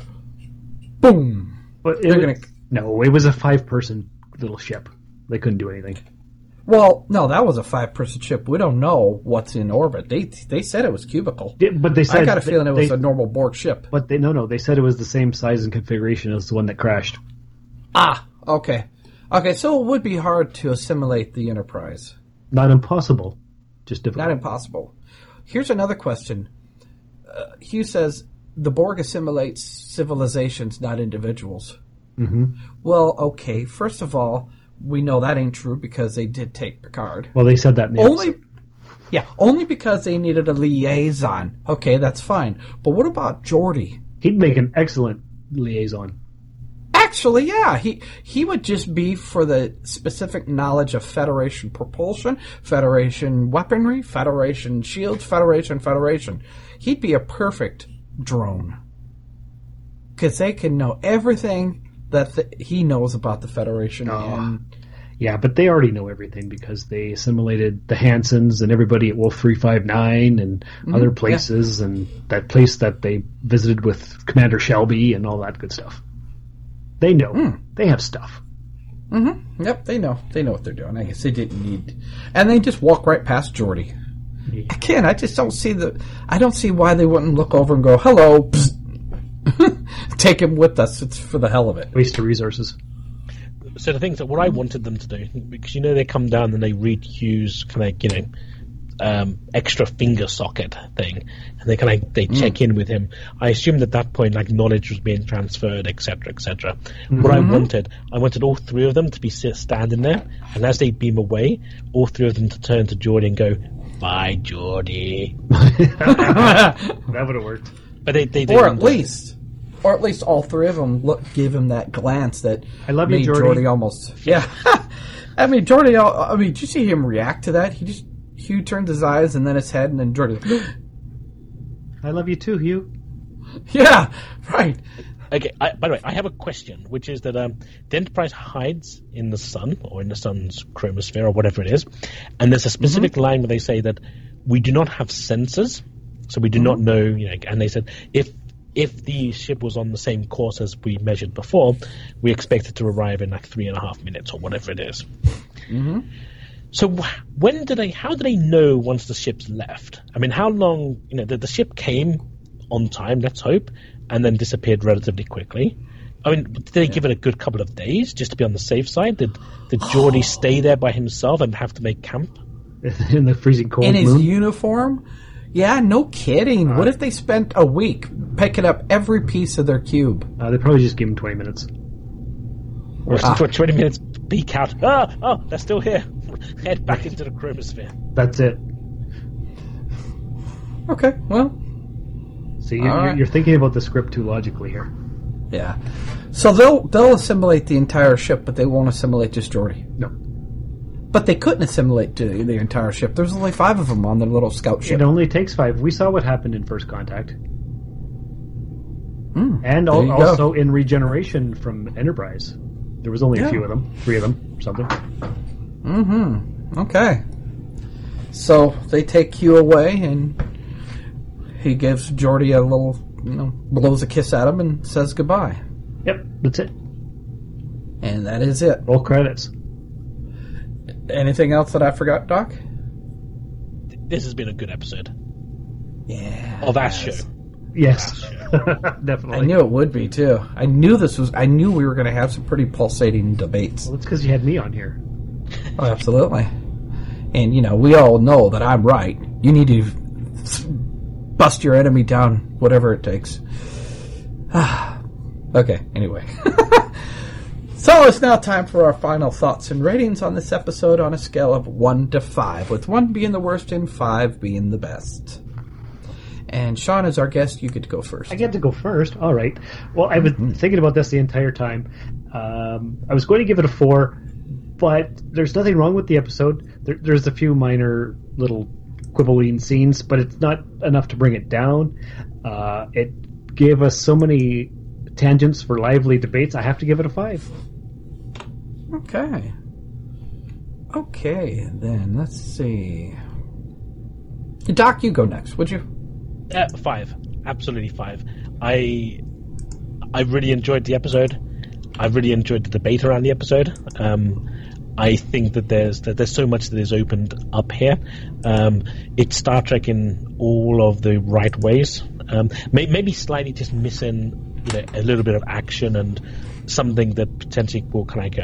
Boom. But No, it was a 5-person little ship. They couldn't do anything. Well, no, that was a 5-person ship. We don't know what's in orbit. They said it was cubical. Yeah, but they said... I got a feeling it was a normal Borg ship. But they said it was the same size and configuration as the one that crashed. Ah, okay. Okay, so it would be hard to assimilate the Enterprise. Not impossible. Just difficult. Not impossible. Here's another question. Hugh says, the Borg assimilates civilizations, not individuals. Mm-hmm. Well, okay, first of all, we know that ain't true because they did take Picard. Well, they said that in the episode. Only because they needed a liaison. Okay, that's fine. But what about Geordi? He'd make an excellent liaison. Actually, yeah. He would just be for the specific knowledge of Federation propulsion, Federation weaponry, Federation shields, Federation. He'd be a perfect drone. Because they can know everything that he knows about the Federation. Yeah, but they already know everything because they assimilated the Hansons and everybody at Wolf 359 and other places and that place that they visited with Commander Shelby and all that good stuff. They know. They have stuff. Mm-hmm. Yep, they know. They know what they're doing. I guess they didn't need... And they just walk right past Geordi. Yeah. Again, I just don't see I don't see why they wouldn't look over and go, hello, psst. Take him with us. It's for the hell of it. Waste of resources. So the things that what I wanted them to do, because they come down and they read Hugh's kind of extra finger socket thing, and they check in with him. I assumed at that point knowledge was being transferred, etc., etc. What I wanted all 3 of them to be standing there, and as they beam away, all 3 of them to turn to Geordi and go, Goodbye, Geordi. That would have worked. But they Or at least all three of them give him that glance that I love you, made Geordi. Geordi almost. Yeah. I mean, Geordi, did you see him react to that? Hugh turned his eyes and then his head, and then Geordi. I love you too, Hugh. Yeah, right. Okay, by the way, I have a question, which is that the Enterprise hides in the sun, or in the sun's chromosphere, or whatever it is, and there's a specific line where they say that we do not have sensors, so we do not know, and they said, if the ship was on the same course as we measured before, we expect it to arrive in like 3.5 minutes, or whatever it is. Mm-hmm. So how do they know once the ship's left? I mean, how long, the ship came on time, let's hope, and then disappeared relatively quickly. I mean, did they give it a good couple of days just to be on the safe side? Did Geordi stay there by himself and have to make camp? In the freezing cold In his moon? uniform? Yeah, no kidding. What if they spent a week picking up every piece of their cube? They probably just gave him 20 minutes. Or for 20 minutes, peek out. Oh, they're still here. Head back into the chromosphere. That's it. Okay, well. See, you're thinking about the script too logically here. Yeah. So they'll assimilate the entire ship, but they won't assimilate just Geordi. No. But they couldn't assimilate the entire ship. There's only 5 of them on their little scout ship. It only takes 5. We saw what happened in First Contact. And also in Regeneration from Enterprise. There was only a few of them. 3 of them, or something. Mm-hmm. Okay. So they take Hugh away, and he gives Geordi a little, blows a kiss at him and says goodbye. Yep, that's it. And that is it. Roll credits. Anything else that I forgot, Doc? This has been a good episode. Yeah. Of our show. Yes. Definitely. I knew it would be, too. I knew we were going to have some pretty pulsating debates. Well, it's because you had me on here. Oh, absolutely. And, we all know that I'm right. You need to bust your enemy down, whatever it takes. Okay, anyway. So it's now time for our final thoughts and ratings on this episode on a scale of 1 to 5, with 1 being the worst and 5 being the best. And Sean, as our guest, you get to go first. I get to go first. All right. Well, I was thinking about this the entire time. I was going to give it a 4, but there's nothing wrong with the episode. There's a few minor little quibbling scenes, but it's not enough to bring it down. It gave us so many tangents for lively debates. I have to give it a 5. Okay, then let's see. Doc, you go next, would you? 5. Absolutely 5. I really enjoyed the episode. I really enjoyed the debate around the episode. I think that there's so much that is opened up here. It's Star Trek in all of the right ways. Maybe slightly just missing a little bit of action and something that potentially will kind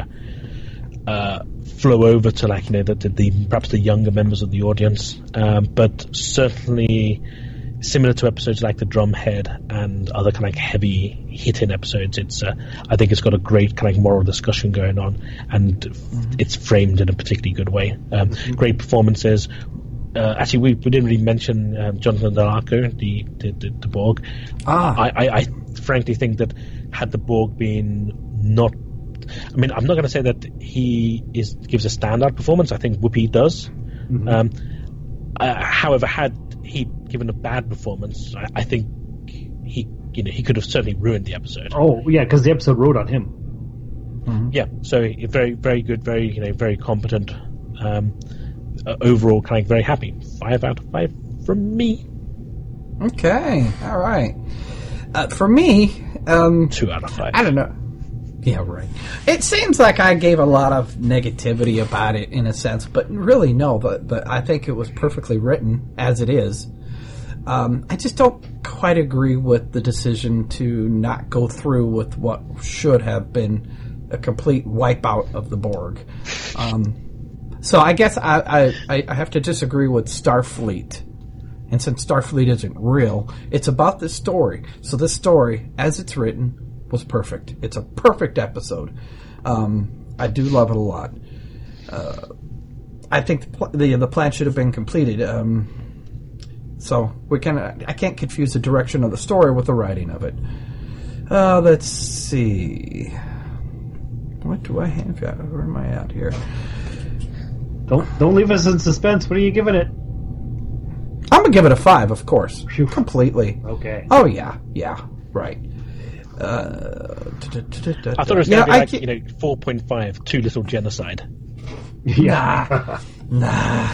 of flow over to perhaps the younger members of the audience. But certainly similar to episodes like the Drumhead and other kind of heavy hitting episodes, I think it's got a great kind of moral discussion going on, and it's framed in a particularly good way. Great performances. Actually, we didn't really mention Jonathan Del Arco, the Borg. I frankly think that had the Borg been not, I mean, I'm not going to say that he gives a standout performance. I think Whoopi does. However, had he given a bad performance, I think he could have certainly ruined the episode. Oh yeah, because the episode rode on him. Yeah, so very, very good, very competent. Overall, kind of very happy. 5 out of 5 from me. Okay, all right. For me, 2 out of 5. I don't know. Yeah, right. It seems like I gave a lot of negativity about it in a sense, but really no. But I think it was perfectly written as it is. I just don't quite agree with the decision to not go through with what should have been a complete wipeout of the Borg. So I guess I have to disagree with Starfleet. And since Starfleet isn't real, it's about this story. So this story, as it's written, was perfect. It's a perfect episode. I do love it a lot. I think the plan should have been completed. So I can't confuse the direction of the story with the writing of it. Let's see. What do I have? Where am I at here? Don't leave us in suspense. What are you giving it? I'm gonna give it a 5, of course. Phew. Completely. Okay. Oh yeah, right. I thought it was going to be 4.5, too little genocide. Yeah. Nah.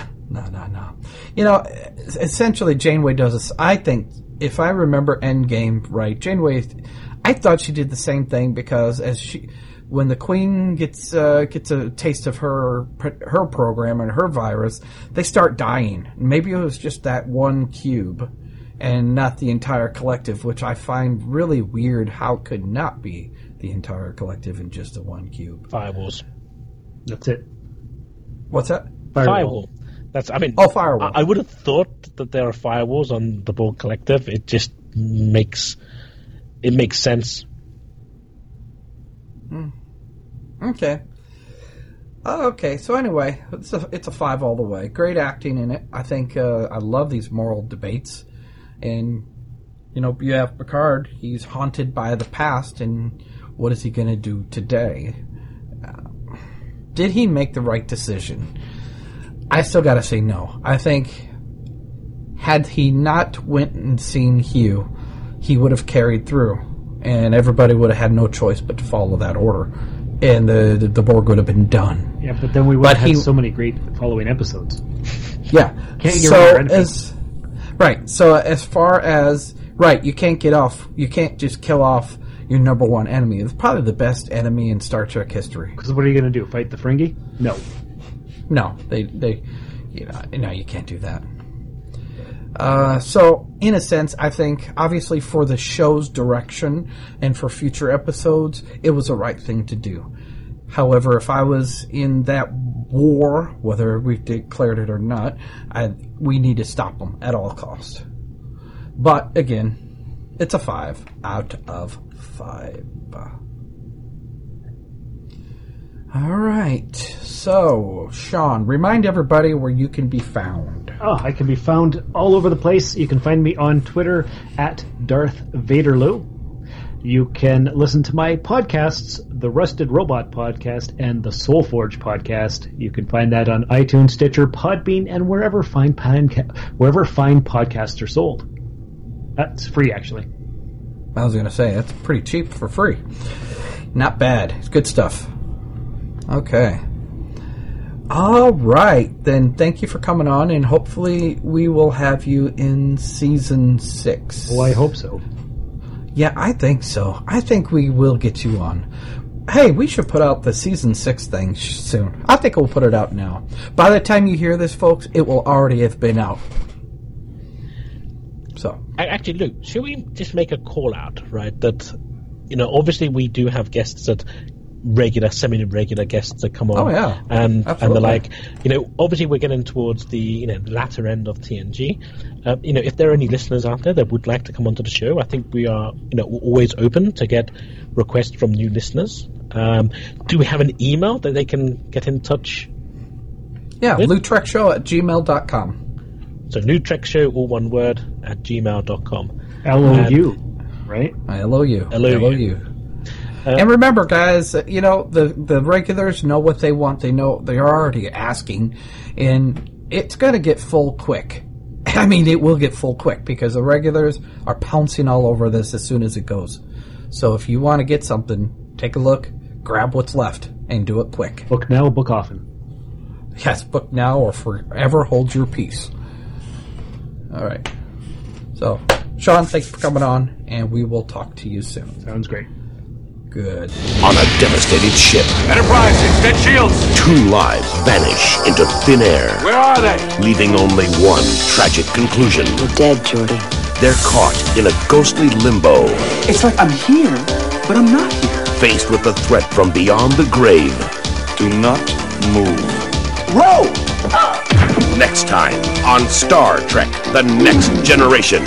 Essentially, Janeway does this. I think, if I remember Endgame right, Janeway, I thought she did the same thing because when the Queen gets a taste of her program and her virus, they start dying. Maybe it was just that one cube and not the entire collective, which I find really weird. How could not be the entire collective in just the one cube? Firewalls. That's it. What's that? Firewall. Firewall. I would have thought that there are firewalls on the Borg Collective. It just makes sense. Okay. Okay. So anyway, it's a 5 all the way. Great acting in it. I think I love these moral debates, and you have Picard. He's haunted by the past, and what is he going to do today? Did he make the right decision? I still got to say no. I think had he not went and seen Hugh, he would have carried through, and everybody would have had no choice but to follow that order, and the Borg would have been done. Yeah, but then we would have had so many great following episodes. Yeah. Can't get rid of So as far as you can't get off. You can't just kill off your number one enemy. It's probably the best enemy in Star Trek history. Because what are you going to do? Fight the Ferengi? No, you can't do that. So, in a sense, I think, obviously, for the show's direction and for future episodes, it was the right thing to do. However, if I was in that war, whether we've declared it or not, we need to stop them at all costs. But, again, it's a 5 out of 5. All right. So, Sean, remind everybody where you can be found. Oh, I can be found all over the place. You can find me on Twitter at Darth Vaderloo. You can listen to my podcasts, the Rusted Robot Podcast and the Soulforge Podcast. You can find that on iTunes, Stitcher, Podbean, and wherever fine podcasts are sold. That's free, actually. I was going to say, that's pretty cheap for free. Not bad. It's good stuff. Okay. All right. Then thank you for coming on, and hopefully we will have you in Season 6. Well, I hope so. Yeah, I think so. I think we will get you on. Hey, we should put out the Season 6 thing soon. I think we'll put it out now. By the time you hear this, folks, it will already have been out. So. Actually, Luke, should we just make a call out, right? That, obviously we do have guests that regular, semi-regular guests that come on. Oh, yeah. And absolutely. they're like, obviously we're getting towards the, latter end of TNG. If there are any listeners out there that would like to come onto the show, I think we are, always open to get requests from new listeners. Do we have an email that they can get in touch? Yeah, LouTrekShow@gmail.com. So LouTrekShow, all one word, at gmail.com. LOU, right? LOU. LOU. And remember, guys, the regulars know what they want. They know they're already asking, and it's going to get full quick. I mean, it will get full quick because the regulars are pouncing all over this as soon as it goes. So if you want to get something, take a look, grab what's left, and do it quick. Book now, book often. Yes, book now or forever hold your peace. All right. So, Sean, thanks for coming on, and we will talk to you soon. Sounds great. Good. On a devastated ship, Enterprise, extend shields! 2 lives vanish into thin air, Where are they? leaving only one tragic conclusion. You're dead, Geordi. They're caught in a ghostly limbo, It's like I'm here, but I'm not here. faced with the threat from beyond the grave. Do not move. Row! Next time on Star Trek: The Next Generation.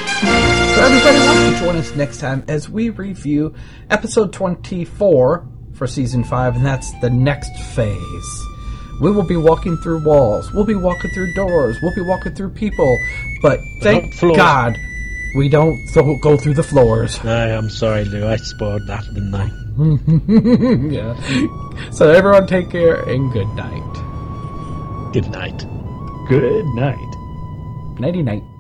So everybody, why don't you join us next time as we review episode 24 for Season 5, and that's the next phase. We will be walking through walls. We'll be walking through doors. We'll be walking through people. But thank God we don't go through the floors. I'm sorry, Lou. I spoiled that, didn't I? Yeah. So everyone take care and good night. Good night. Good night. Nighty-night.